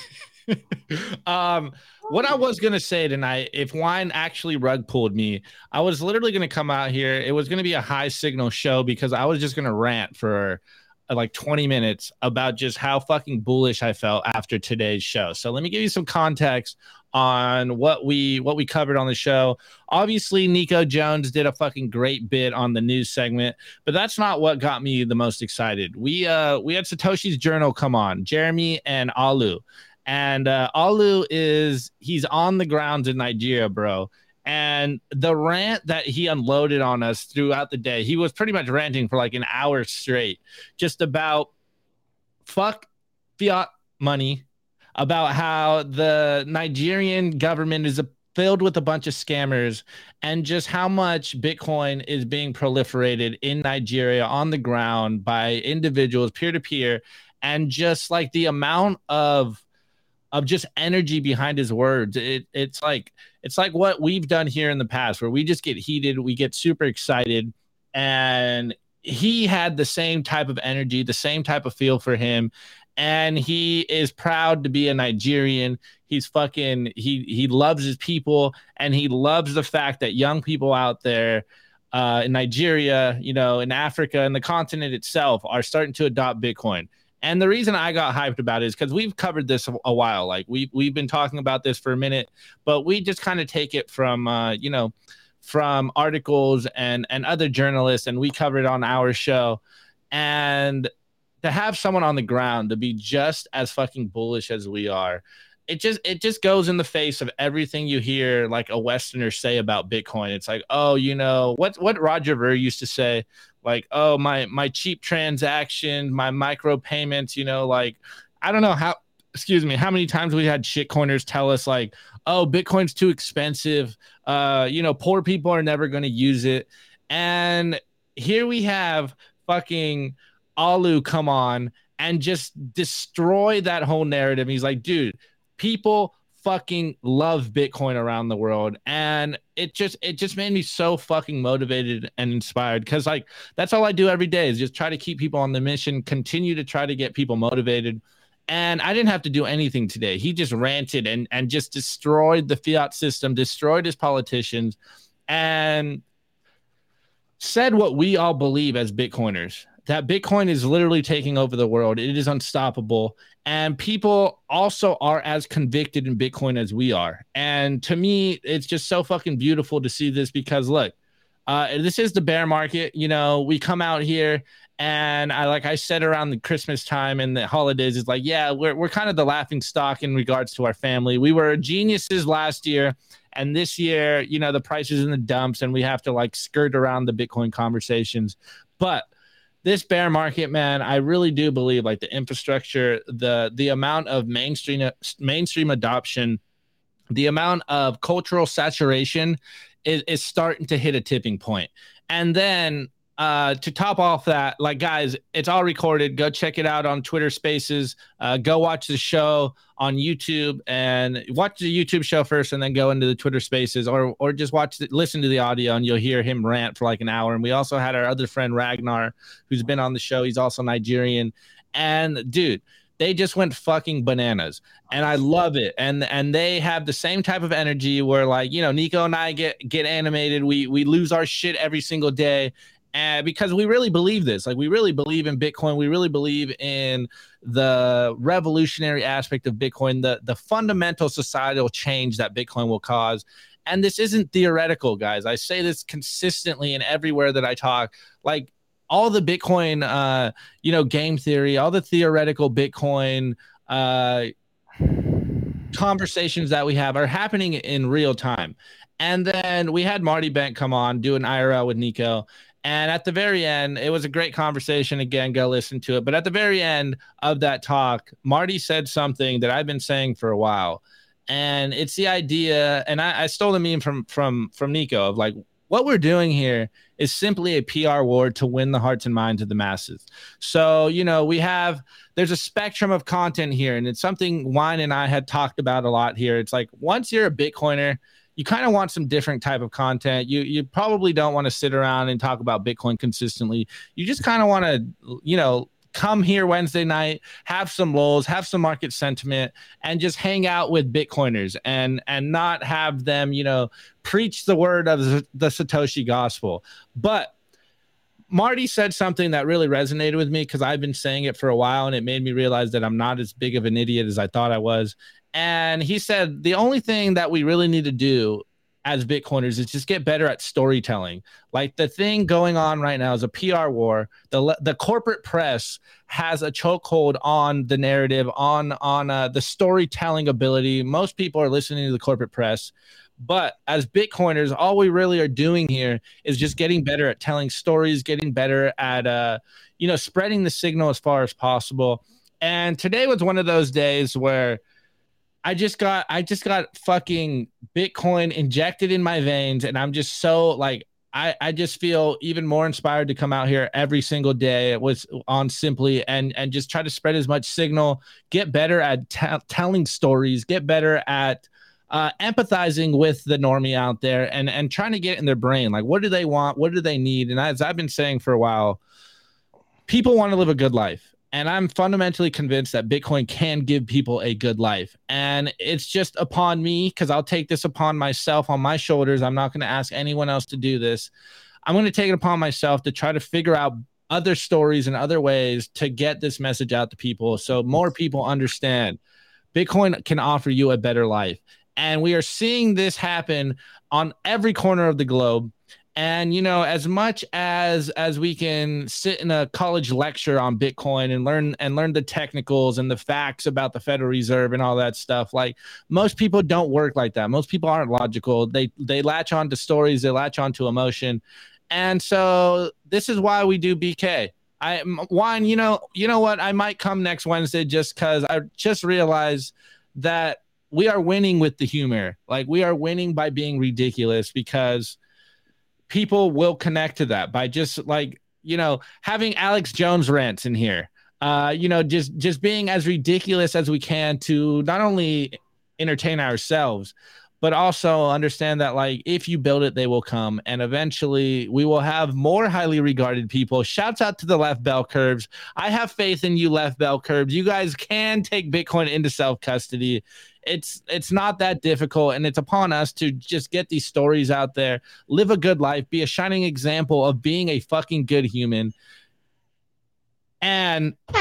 um what I was gonna say tonight, if Wine actually rug pulled me, I was literally gonna come out here. It was gonna be a high signal show because I was just gonna rant for uh, like twenty minutes about just how fucking bullish I felt after today's show. So let me give you some context on what we what we covered on the show. Obviously, Nico Jones did a fucking great bit on the news segment, but that's not what got me the most excited. We uh we had Satoshi's Journal come on, Jeremy and Alu. And uh Alu is he's on the ground in Nigeria, bro. And the rant that he unloaded on us throughout the day, he was pretty much ranting for like an hour straight, just about fuck fiat money, about how the Nigerian government is a, filled with a bunch of scammers, and just how much Bitcoin is being proliferated in Nigeria on the ground by individuals peer-to-peer, and just like the amount of of just energy behind his words. It, it's like it's like what we've done here in the past, where we just get heated, we get super excited, and he had the same type of energy, the same type of feel for him. And he is proud to be a Nigerian. He's fucking, he he loves his people, and he loves the fact that young people out there uh, in Nigeria, you know, in Africa, and the continent itself are starting to adopt Bitcoin. And the reason I got hyped about it is because we've covered this a, a while. Like we we've been talking about this for a minute, but we just kind of take it from uh, you know, from articles and and other journalists, and we cover it on our show. And to have someone on the ground to be just as fucking bullish as we are, it just it just goes in the face of everything you hear like a Westerner say about Bitcoin. It's like, oh, you know, what what Roger Ver used to say, like, oh, my my cheap transaction, my micro payments, you know, like, I don't know how, excuse me, how many times we had shitcoiners tell us like, oh, Bitcoin's too expensive. Uh, you know, poor people are never going to use it. And here we have fucking Alu come on and just destroy that whole narrative. He's like, dude, people fucking love Bitcoin around the world. And it just it just made me so fucking motivated and inspired, because like that's all I do every day is just try to keep people on the mission, continue to try to get people motivated. And I didn't have to do anything today. He just ranted and and just destroyed the fiat system, destroyed his politicians, and said what we all believe as Bitcoiners, that Bitcoin is literally taking over the world. It is unstoppable. And people also are as convicted in Bitcoin as we are. And to me, it's just so fucking beautiful to see this, because look, uh, this is the bear market. You know, we come out here and I, like I said, around the Christmas time and the holidays, it's like, yeah, we're, we're kind of the laughing stock in regards to our family. We were geniuses last year. And this year, you know, the price is in the dumps and we have to like skirt around the Bitcoin conversations. But this bear market, man, I really do believe like the infrastructure, the the amount of mainstream mainstream adoption, the amount of cultural saturation is, is starting to hit a tipping point. And then uh, to top off that, like, guys, it's all recorded. Go check it out on Twitter Spaces. Uh, go watch the show on YouTube, and watch the YouTube show first and then go into the Twitter Spaces, or or just watch the, listen to the audio, and you'll hear him rant for like an hour. And we also had our other friend Ragnar, who's been on the show. He's also Nigerian. And dude, they just went fucking bananas, and I love it. And and they have the same type of energy where, like, you know, Nico and I get get animated. We we lose our shit every single day. And because we really believe this, like we really believe in Bitcoin, we really believe in the revolutionary aspect of Bitcoin, the, the fundamental societal change that Bitcoin will cause. And this isn't theoretical, guys. I say this consistently and everywhere that I talk. Like all the Bitcoin, uh, you know, game theory, all the theoretical Bitcoin uh, conversations that we have are happening in real time. And then we had Marty Bent come on, do an I R L with Nico. And at the very end, it was a great conversation. Again, go listen to it. But at the very end of that talk, Marty said something that I've been saying for a while. And it's the idea, and I, I stole the meme from, from, from Nico, of like, what we're doing here is simply a P R war to win the hearts and minds of the masses. So, you know, we have, there's a spectrum of content here. And it's something Wine and I had talked about a lot here. It's like, once you're a Bitcoiner, you kind of want some different type of content. You you probably don't want to sit around and talk about Bitcoin consistently. You just kind of want to, you know, come here Wednesday night, have some lulls, have some market sentiment, and just hang out with Bitcoiners and and not have them, you know, preach the word of the, the Satoshi gospel. But Marty said something that really resonated with me, because I've been saying it for a while, and it made me realize that I'm not as big of an idiot as I thought I was. And he said, the only thing that we really need to do as Bitcoiners is just get better at storytelling. Like, the thing going on right now is a P R war. The the corporate press has a chokehold on the narrative, on, on uh, the storytelling ability. Most people are listening to the corporate press. But as Bitcoiners, all we really are doing here is just getting better at telling stories, getting better at, uh, you know, spreading the signal as far as possible. And today was one of those days where I just got I just got fucking Bitcoin injected in my veins, and I'm just so like I, I just feel even more inspired to come out here every single day with on Simply and and just try to spread as much signal, get better at t- telling stories, get better at uh, empathizing with the normie out there, and and trying to get in their brain, like, what do they want, what do they need? And as I've been saying for a while, people want to live a good life. And I'm fundamentally convinced that Bitcoin can give people a good life. And it's just upon me, because I'll take this upon myself on my shoulders. I'm not going to ask anyone else to do this. I'm going to take it upon myself to try to figure out other stories and other ways to get this message out to people so more people understand Bitcoin can offer you a better life. And we are seeing this happen on every corner of the globe. And, you know, as much as as we can sit in a college lecture on Bitcoin and learn and learn the technicals and the facts about the Federal Reserve and all that stuff, like most people don't work like that. Most people aren't logical. They they latch on to stories. They latch on to emotion. And so this is why we do B K. I Juan, you know, you know what? I might come next Wednesday just because I just realized that we are winning with the humor. Like we are winning by being ridiculous because people will connect to that by just like, you know, having Alex Jones rants in here, uh, you know, just, just being as ridiculous as we can to not only entertain ourselves, but also understand that like, if you build it, they will come. And eventually we will have more highly regarded people. Shouts out to the left bell curves. I have faith in you, left bell curves. You guys can take Bitcoin into self-custody. It's it's not that difficult, and it's upon us to just get these stories out there, live a good life, be a shining example of being a fucking good human, and the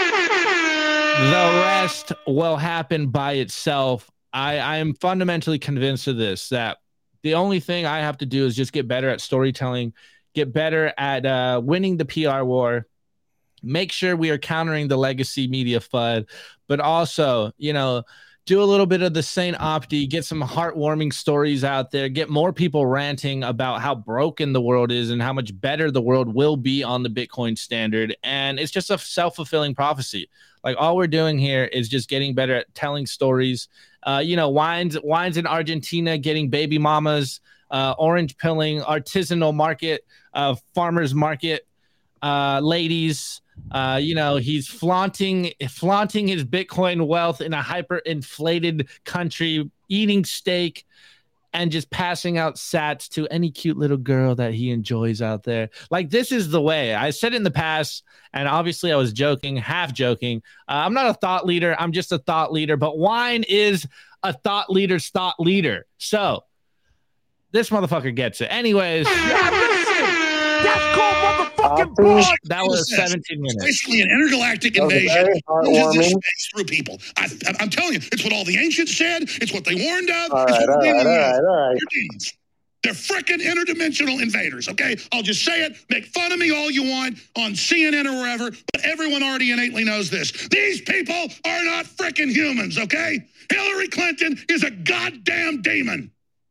rest will happen by itself. I, I am fundamentally convinced of this, that the only thing I have to do is just get better at storytelling, get better at uh, winning the P R war, make sure we are countering the legacy media F U D, but also, you know, do a little bit of the Saint Opti, get some heartwarming stories out there, get more people ranting about how broken the world is and how much better the world will be on the Bitcoin standard. And it's just a self-fulfilling prophecy. Like all we're doing here is just getting better at telling stories. Uh, you know, wines, wines in Argentina, getting baby mamas, uh, orange pilling, artisanal market, uh, farmers market, uh, ladies. Uh, you know, he's flaunting flaunting his Bitcoin wealth in a hyper-inflated country, eating steak and just passing out sats to any cute little girl that he enjoys out there. Like, this is the way. I said it in the past, and obviously I was joking, half joking. Uh, I'm not a thought leader. I'm just a thought leader, but wine is a thought leader's thought leader. So this motherfucker gets it. Anyways. Yeah, listen. That's called motherfucking blood. That was seventeen minutes. Basically, an intergalactic invasion into this space through people. I, I'm telling you, it's what all the ancients said. It's what they warned of. All it's right, what all we're right, dealing all right, with. all right. They're demons. They're freaking interdimensional invaders, okay? I'll just say it. Make fun of me all you want on C N N or wherever, but everyone already innately knows this. These people are not freaking humans, okay? Hillary Clinton is a goddamn demon.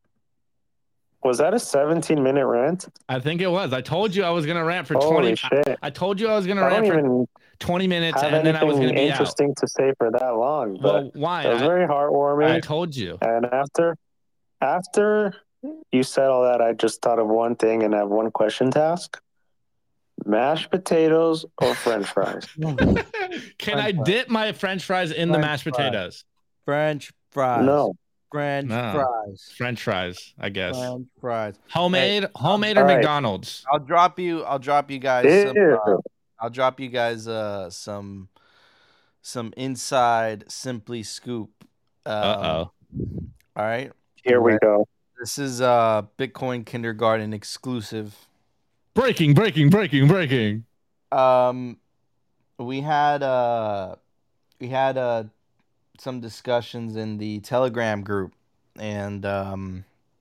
Was that a seventeen minute rant? I think it was. I told you I was going to rant for Holy twenty. shit. I, I told you I was going to I don't rant for even twenty minutes, have and then I was going to anything be out. interesting to say for that long. But Well, why? it was I- very heartwarming. I told you. And after after you said all that, I just thought of one thing and I have one question to ask. Mashed potatoes or French fries? Can I dip my French fries in the French mashed fries. potatoes? French fries. No. French No. fries. French fries, I guess. French fries. Homemade, homemade or all right. McDonald's? I'll drop you. I'll drop you guys. Some, Ew. uh, I'll drop you guys uh, some some inside Simply Scoop. Um, Uh oh. All right. Here we go. This is uh Bitcoin Kindergarten exclusive. Breaking, breaking, breaking, breaking. Um, we had uh we had uh some discussions in the Telegram group, and um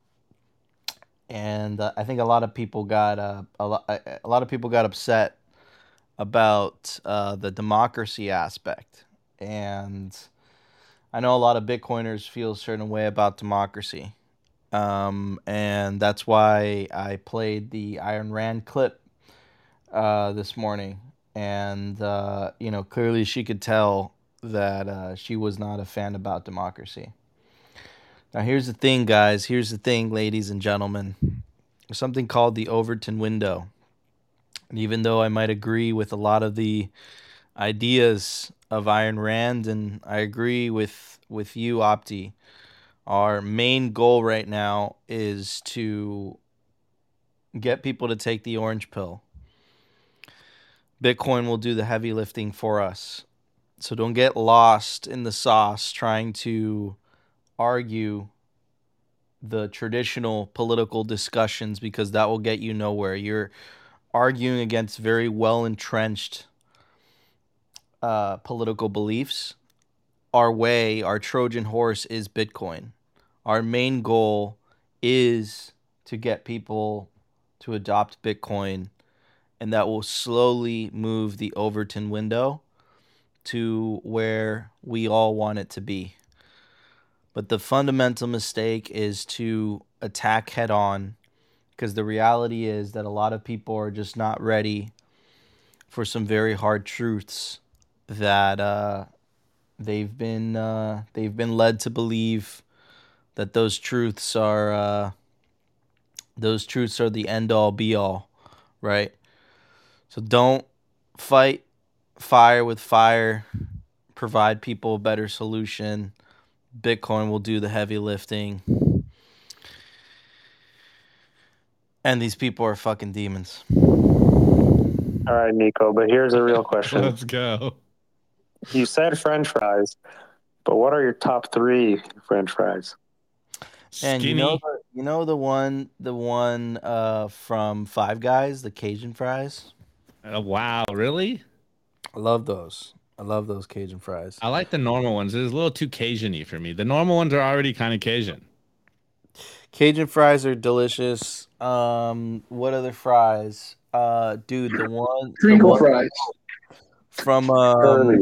and uh, I think a lot of people got uh, a lot a lot of people got upset about uh, the democracy aspect, and I know a lot of Bitcoiners feel a certain way about democracy, um, and that's why I played the Ayn Rand clip uh, this morning, and uh, you know, clearly she could tell that uh, she was not a fan about democracy. Now, here's the thing, guys. Here's the thing, ladies and gentlemen. There's something called the Overton window. And even though I might agree with a lot of the ideas of Ayn Rand, and I agree with, with you, Opti, our main goal right now is to get people to take the orange pill. Bitcoin will do the heavy lifting for us. So don't get lost in the sauce trying to argue the traditional political discussions, because that will get you nowhere. You're arguing against very well entrenched uh, political beliefs. Our way, our Trojan horse is Bitcoin. Our main goal is to get people to adopt Bitcoin, and that will slowly move the Overton window to where we all want it to be. But the fundamental mistake is to attack head on, because the reality is that a lot of people are just not ready for some very hard truths that uh, they've been uh, they've been led to believe that those truths are uh, those truths are the end all be all, right? So don't fight fire with fire. Provide people a better solution. Bitcoin will do the heavy lifting. And these people are fucking demons. All right, Nico, but here's a real question. Let's go. You said French fries, but what are your top three French fries? And Skinny. you know, the, you know the one, the one uh, from Five Guys, the Cajun fries. Oh, wow, really? I love those. I love those Cajun fries. I like the normal ones. It's a little too Cajun-y for me. The normal ones are already kind of Cajun. Cajun fries are delicious. Um, what other fries? Uh, dude, the one, the Crinkle one fries. from um,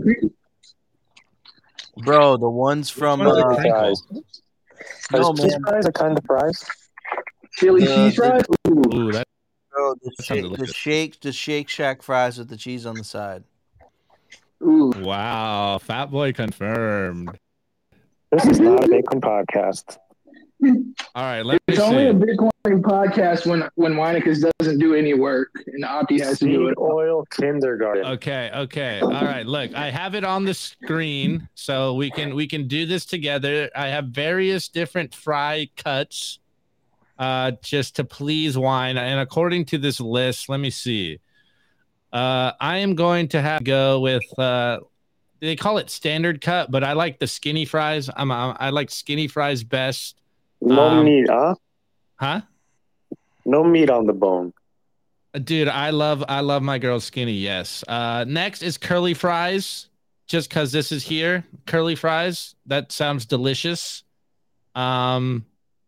bro, the ones from Which ones are uh, crinkle? no Are cheese man, fries are kind of fries? Chili The- cheese the- fries? Ooh. Ooh, that bro, the, sounds shake, the delicious. shake, the Shake Shack fries with the cheese on the side. Ooh. wow. Fat boy confirmed. This is not a Bitcoin podcast. All right, let me It's only a see. Bitcoin podcast when when Weinicus doesn't do any work and Opti has to do Seed it. oil kindergarten. Okay, okay. All right. Look, I have it on the screen so we can we can do this together. I have various different fry cuts uh just to please wine. And according to this list, let me see. Uh I am going to have to go with uh they call it standard cut, but I like the skinny fries. I'm, I'm I like skinny fries best. No Um, meat, huh? Huh? No meat on the bone. Dude, I love I love my girl skinny. Yes. Uh, next is curly fries. Just because this is here, curly fries. That sounds delicious. Um,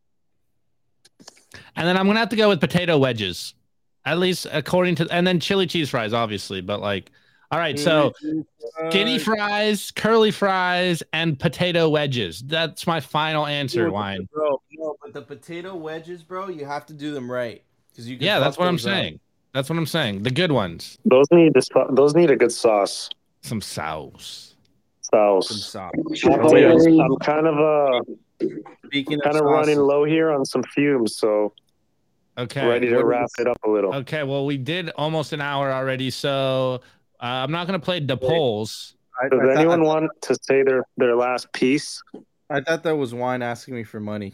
and then I'm gonna have to go with potato wedges, at least according to, and then chili cheese fries, obviously. But like, all right, so skinny fries, curly fries, and potato wedges. That's my final answer, Wine. Bro, no, but the potato wedges, bro, you have to do them right. Because you can Yeah, that's fuck what I'm those up. saying. That's what I'm saying. The good ones. Those need this. Those need a good sauce. Some sauce. Sauce. Some sauce. I'm, Wait, I'm, I'm kind of uh Speaking kind of of running sauces, low here on some fumes, so Okay. ready to what wrap is- it up a little. Okay, well, we did almost an hour already, so uh, I'm not going to play the polls. I, I Does thought- anyone I thought- want to say their their last piece? I thought that was Wine asking me for money.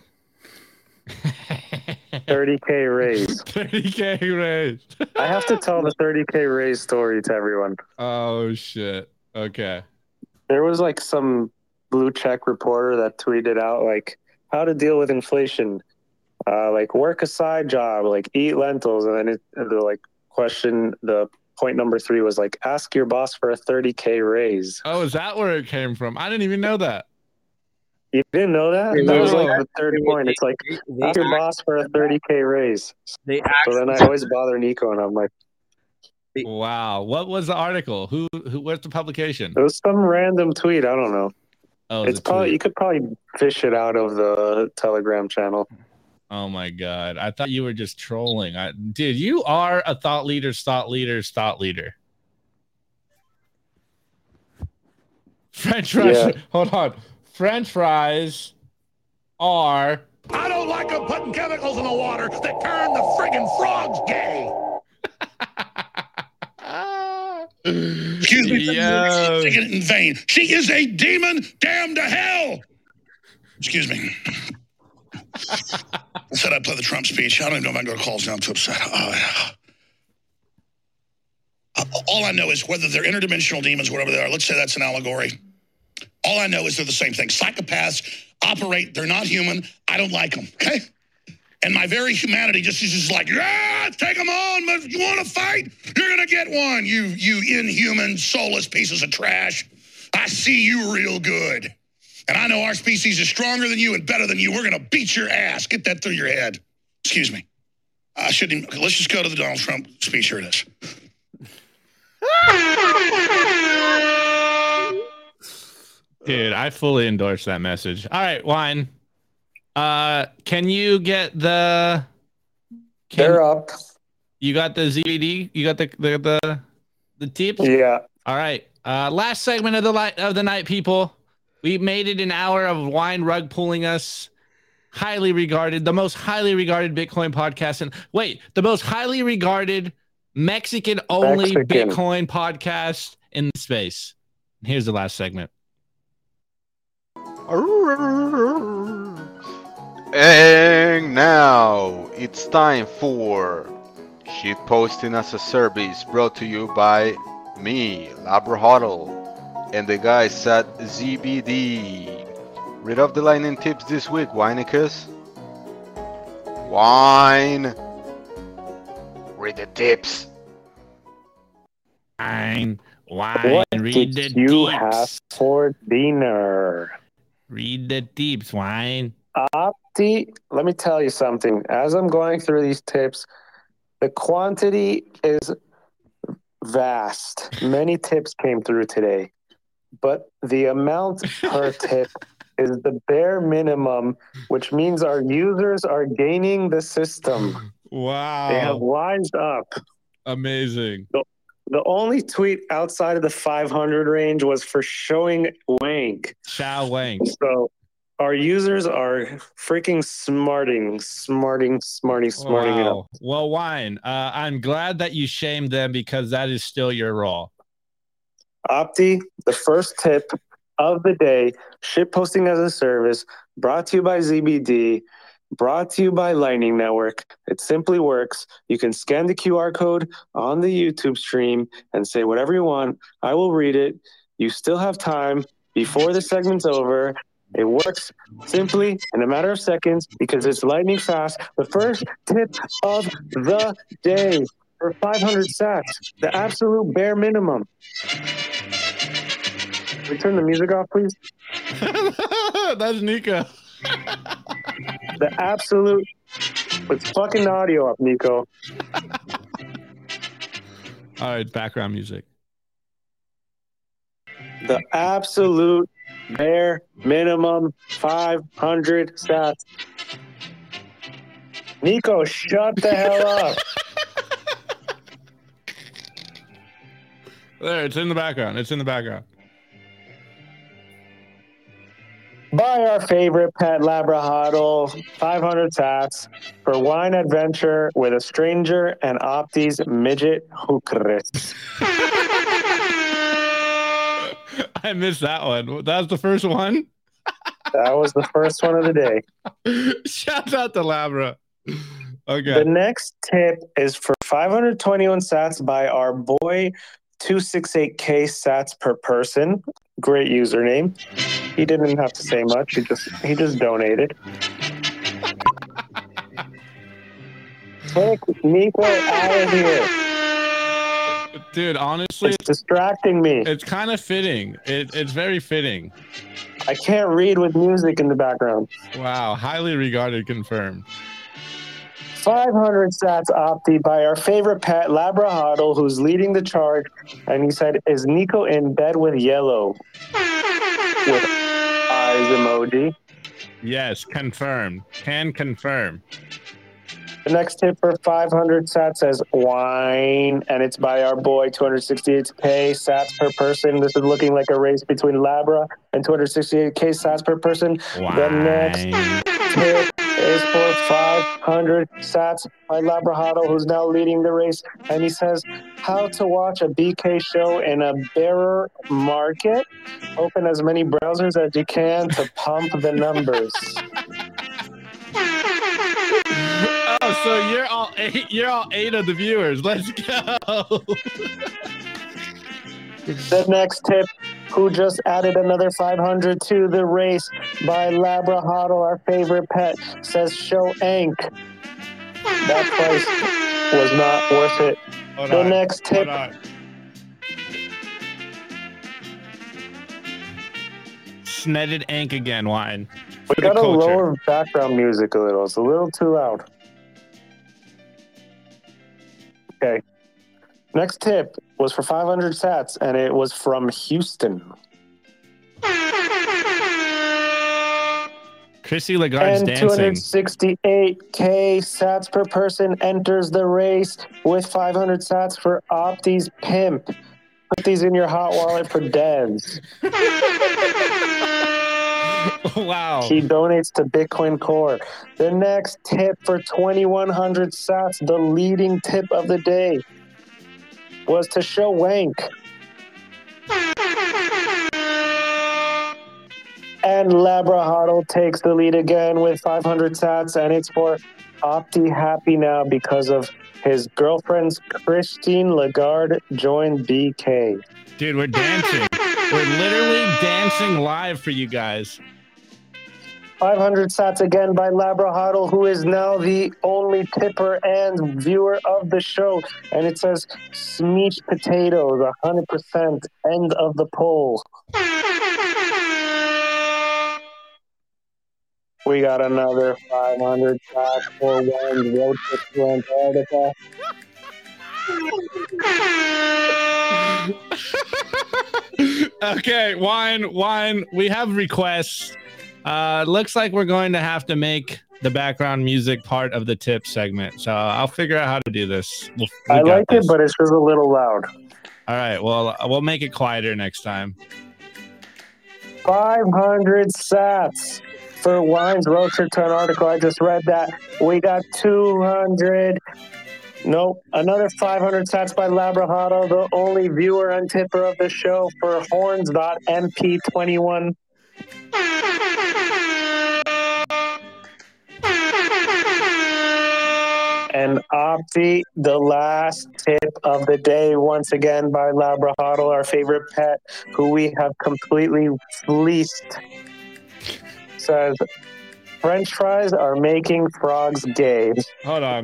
thirty K raise. thirty K raised. I have to tell the thirty K raise story to everyone. Oh, shit. Okay. There was like some blue check reporter that tweeted out like how to deal with inflation, uh, like work a side job, like eat lentils, and then it, the like question, the point number three was like ask your boss for a thirty K raise. Oh, is that where it came from? I didn't even know that. You didn't know that? No. That was like the third point. It's like They, ask your boss for a thirty K raise. they So actually, then I always bother Nico, and I'm like, Wow. What was the article? Who, who, where's the publication? it was some random tweet. I don't know. Oh, It's the probably tweet. you could probably fish it out of the Telegram channel. Oh my God. I thought you were just trolling. I, dude, you are a thought leader's thought leader's thought leader. French fries. Yeah. Hold on. French fries are. I don't like them putting chemicals in the water that turn the friggin' frogs gay. Excuse me. Yo. Taking it in vain. She is a demon damned to hell. Excuse me. I said I'd play the Trump speech. I don't even know if I can go to calls now. I'm too upset. Oh, yeah. Uh, all I know is whether they're interdimensional demons, whatever they are, let's say that's an allegory. All I know is they're the same thing. Psychopaths operate. They're not human. I don't like them. Okay? And my very humanity just is just like, yeah, take them on. But you want to fight? You're going to get one, you, you inhuman, soulless pieces of trash. I see you real good. And I know our species is stronger than you and better than you. We're going to beat your ass. Get that through your head. Excuse me. I shouldn't even, let's just go to the Donald Trump speech. Here it is. Dude, I fully endorse that message. All right, Wine. Uh, can you get the? Can, They're up. You got the Z B D. You got the the the, the tips. Yeah. All right. Uh, last segment of the light of the night, people. We made it an hour of Wine rug pulling us. Highly regarded, the most highly regarded Bitcoin podcast, and wait, the most highly regarded Mexican only Mexican. Bitcoin podcast in the space. Here's the last segment. And now it's time for Shitposting as a Service, brought to you by me, Labra Huddle, and the guys at Z B D. Read off the lightning tips this week, Wineicus. Wine. Read the tips. Wine, wine, What read did the you tips. have for dinner? Read the tips, Wine. Opti, let me tell you something. As I'm going through these tips, the quantity is vast. Many tips came through today, but the amount per tip is the bare minimum, which means our users are gaining the system. Wow. They have wised up. Amazing. The, the only tweet outside of the five hundred range was for showing wank. Chow Wang. So our users are freaking smarting, smarting, smarting, smarting it Wow. up. Well, Wine, uh, I'm glad that you shamed them because that is still your role. Opti, the first tip of the day, shitposting as a service, brought to you by Z B D, brought to you by Lightning Network. It simply works. You can scan the Q R code on the YouTube stream and say whatever you want. I will read it. You still have time before the segment's over. It works simply in a matter of seconds because it's lightning fast. The first tip of the day for five hundred sats, the absolute bare minimum. Can we turn the music off, please? That's Nico. The absolute. Let's fucking audio up, Nico. All right, background music. The absolute bare minimum five hundred sats. Nico, shut the hell up. There, it's in the background. It's in the background. Buy our favorite pet Labradoodle, five hundred sats for wine adventure with a stranger and Opti's midget hookris. I missed that one. That was the first one. That was the first one of the day. Shout out to Labra. Okay. The next tip is for five hundred twenty-one sats by our boy two sixty-eight K sats per person. Great username. He didn't have to say much. He just he just donated. Take Nico out of here. Dude, honestly, It's distracting me. it's kind of fitting. It, it's very fitting. I can't read with music in the background. Wow. Highly regarded, confirmed. five hundred sats Opti by our favorite pet, Labradoodle, who's leading the charge. And he said, is Nico in bed with Yellow? With eyes emoji. Yes, confirmed. Can confirm. The next tip for five hundred sats says wine, and it's by our boy two sixty-eight K sats per person. This is looking like a race between Labra and two sixty-eight K sats per person. Wine. The next tip is for five hundred sats by Labradoodle, who's now leading the race, and he says how to watch a B K show in a bearer market. Open as many browsers as you can to pump the numbers. Oh, so you're all eight. You're all eight of the viewers. Let's go. The next tip, who just added another five hundred to the race by Labradoodle, our favorite pet, says show Ank That price was not worth it. Hold The on. next tip. Hold on. Snetted ink again, wine. We For the gotta culture. lower background music a little. It's a little too loud. Okay. Next tip was for five hundred sats, and it was from Houston. Chrissy Lagarde's And dancing. two hundred sixty-eight K sats per person enters the race with five hundred sats for Opti's Pimp. Put these in your hot wallet for devs. Wow. He donates to Bitcoin Core. The next tip for twenty-one hundred sats, the leading tip of the day, was to show wank. And Labrahado takes the lead again with five hundred sats, and it's for Opti Happy now because of his girlfriend's Christine Lagarde joined B K. Dude, we're dancing. We're literally dancing live for you guys. five hundred sats again by Labrahado, who is now the only tipper and viewer of the show. And it says, Smeech Potatoes, one hundred percent, end of the poll. We got another five hundred sats for one road trip to Antarctica. Okay, wine, wine. We have requests. Uh, looks like we're going to have to make the background music part of the tip segment. So I'll figure out how to do this. We'll, we I got like this. it, but it's just a little loud. All right. Well, we'll make it quieter next time. five hundred sats for Wine's road trip to Antarctica. I just read that. We got two hundred. Nope. Another five hundred sats by Labrahado, the only viewer and tipper of the show for horns dot M P twenty-one. And Opti, the last tip of the day, once again by Labrahado, our favorite pet, who we have completely fleeced, says, French fries are making frogs gay. Hold on.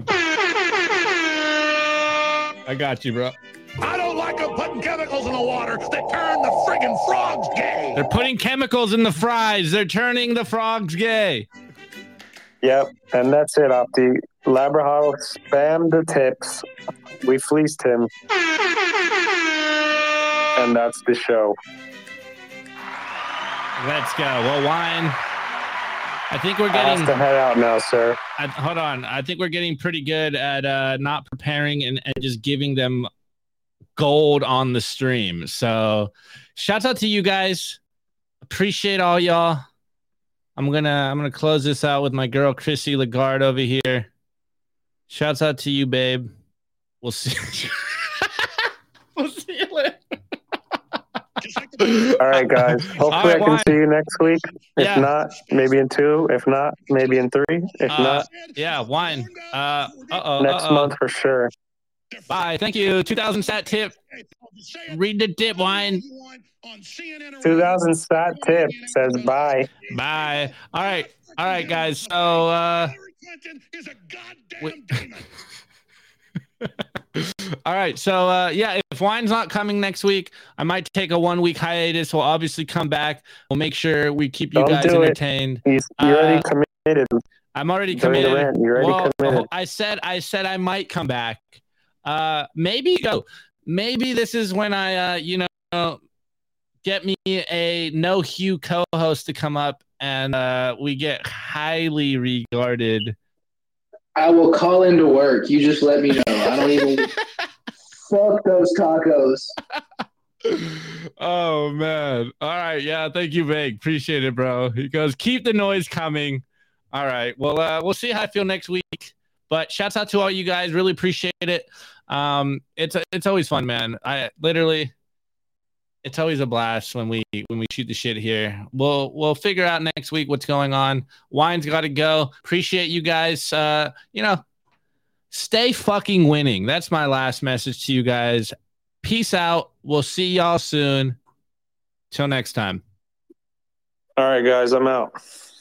I got you, bro. I don't like them putting chemicals in the water that turn the friggin' frogs gay. They're putting chemicals in the fries. They're turning the frogs gay. Yep, and that's it, Opti. Labrahado spammed the tips. We fleeced him. And that's the show. Let's go. Well, wine. I think we're I getting. have to head out now, sir. I, hold on. I think we're getting pretty good at uh, not preparing and, and just giving them gold on the stream. So, shouts out to you guys. Appreciate all y'all. I'm gonna I'm gonna close this out with my girl Chrissy Lagarde over here. Shouts out to you, babe. We'll see. We'll see you later. All right, guys. Hopefully All right, I can wine. see you next week. If Yeah. not, maybe in two. If not, maybe in three. If Uh, not, yeah, wine. Uh, uh-oh, next uh-oh. month for sure. Bye. Thank you. two thousand sat tip. Read the tip, wine. two thousand sat tip says bye. Bye. All right. All right, guys. So, uh, we- all right. So, uh, yeah, if wine's not coming next week, I might take a one week hiatus. We'll obviously come back. We'll make sure we keep you Don't guys do it. entertained. He's, you're Uh, already committed. I'm already During the committed. rant, you're already well, committed. I said, I said I might come back. Uh, maybe go. Maybe this is when I, uh, you know, get me a no Hugh co-host to come up, and uh, we get highly regarded. I will call into work. You just let me know. I don't even fuck those tacos. Oh man! All right, yeah. Thank you, Vig. Appreciate it, bro. He goes, keep the noise coming. All right. Well, uh, we'll see how I feel next week. But shouts out to all you guys. Really appreciate it. Um, it's it's always fun, man. I literally, it's always a blast when we when we shoot the shit here. We'll we'll figure out next week what's going on. Wine's got to go. Appreciate you guys. Uh, you know, stay fucking winning. That's my last message to you guys. Peace out. We'll see y'all soon. Till next time. All right, guys, I'm out.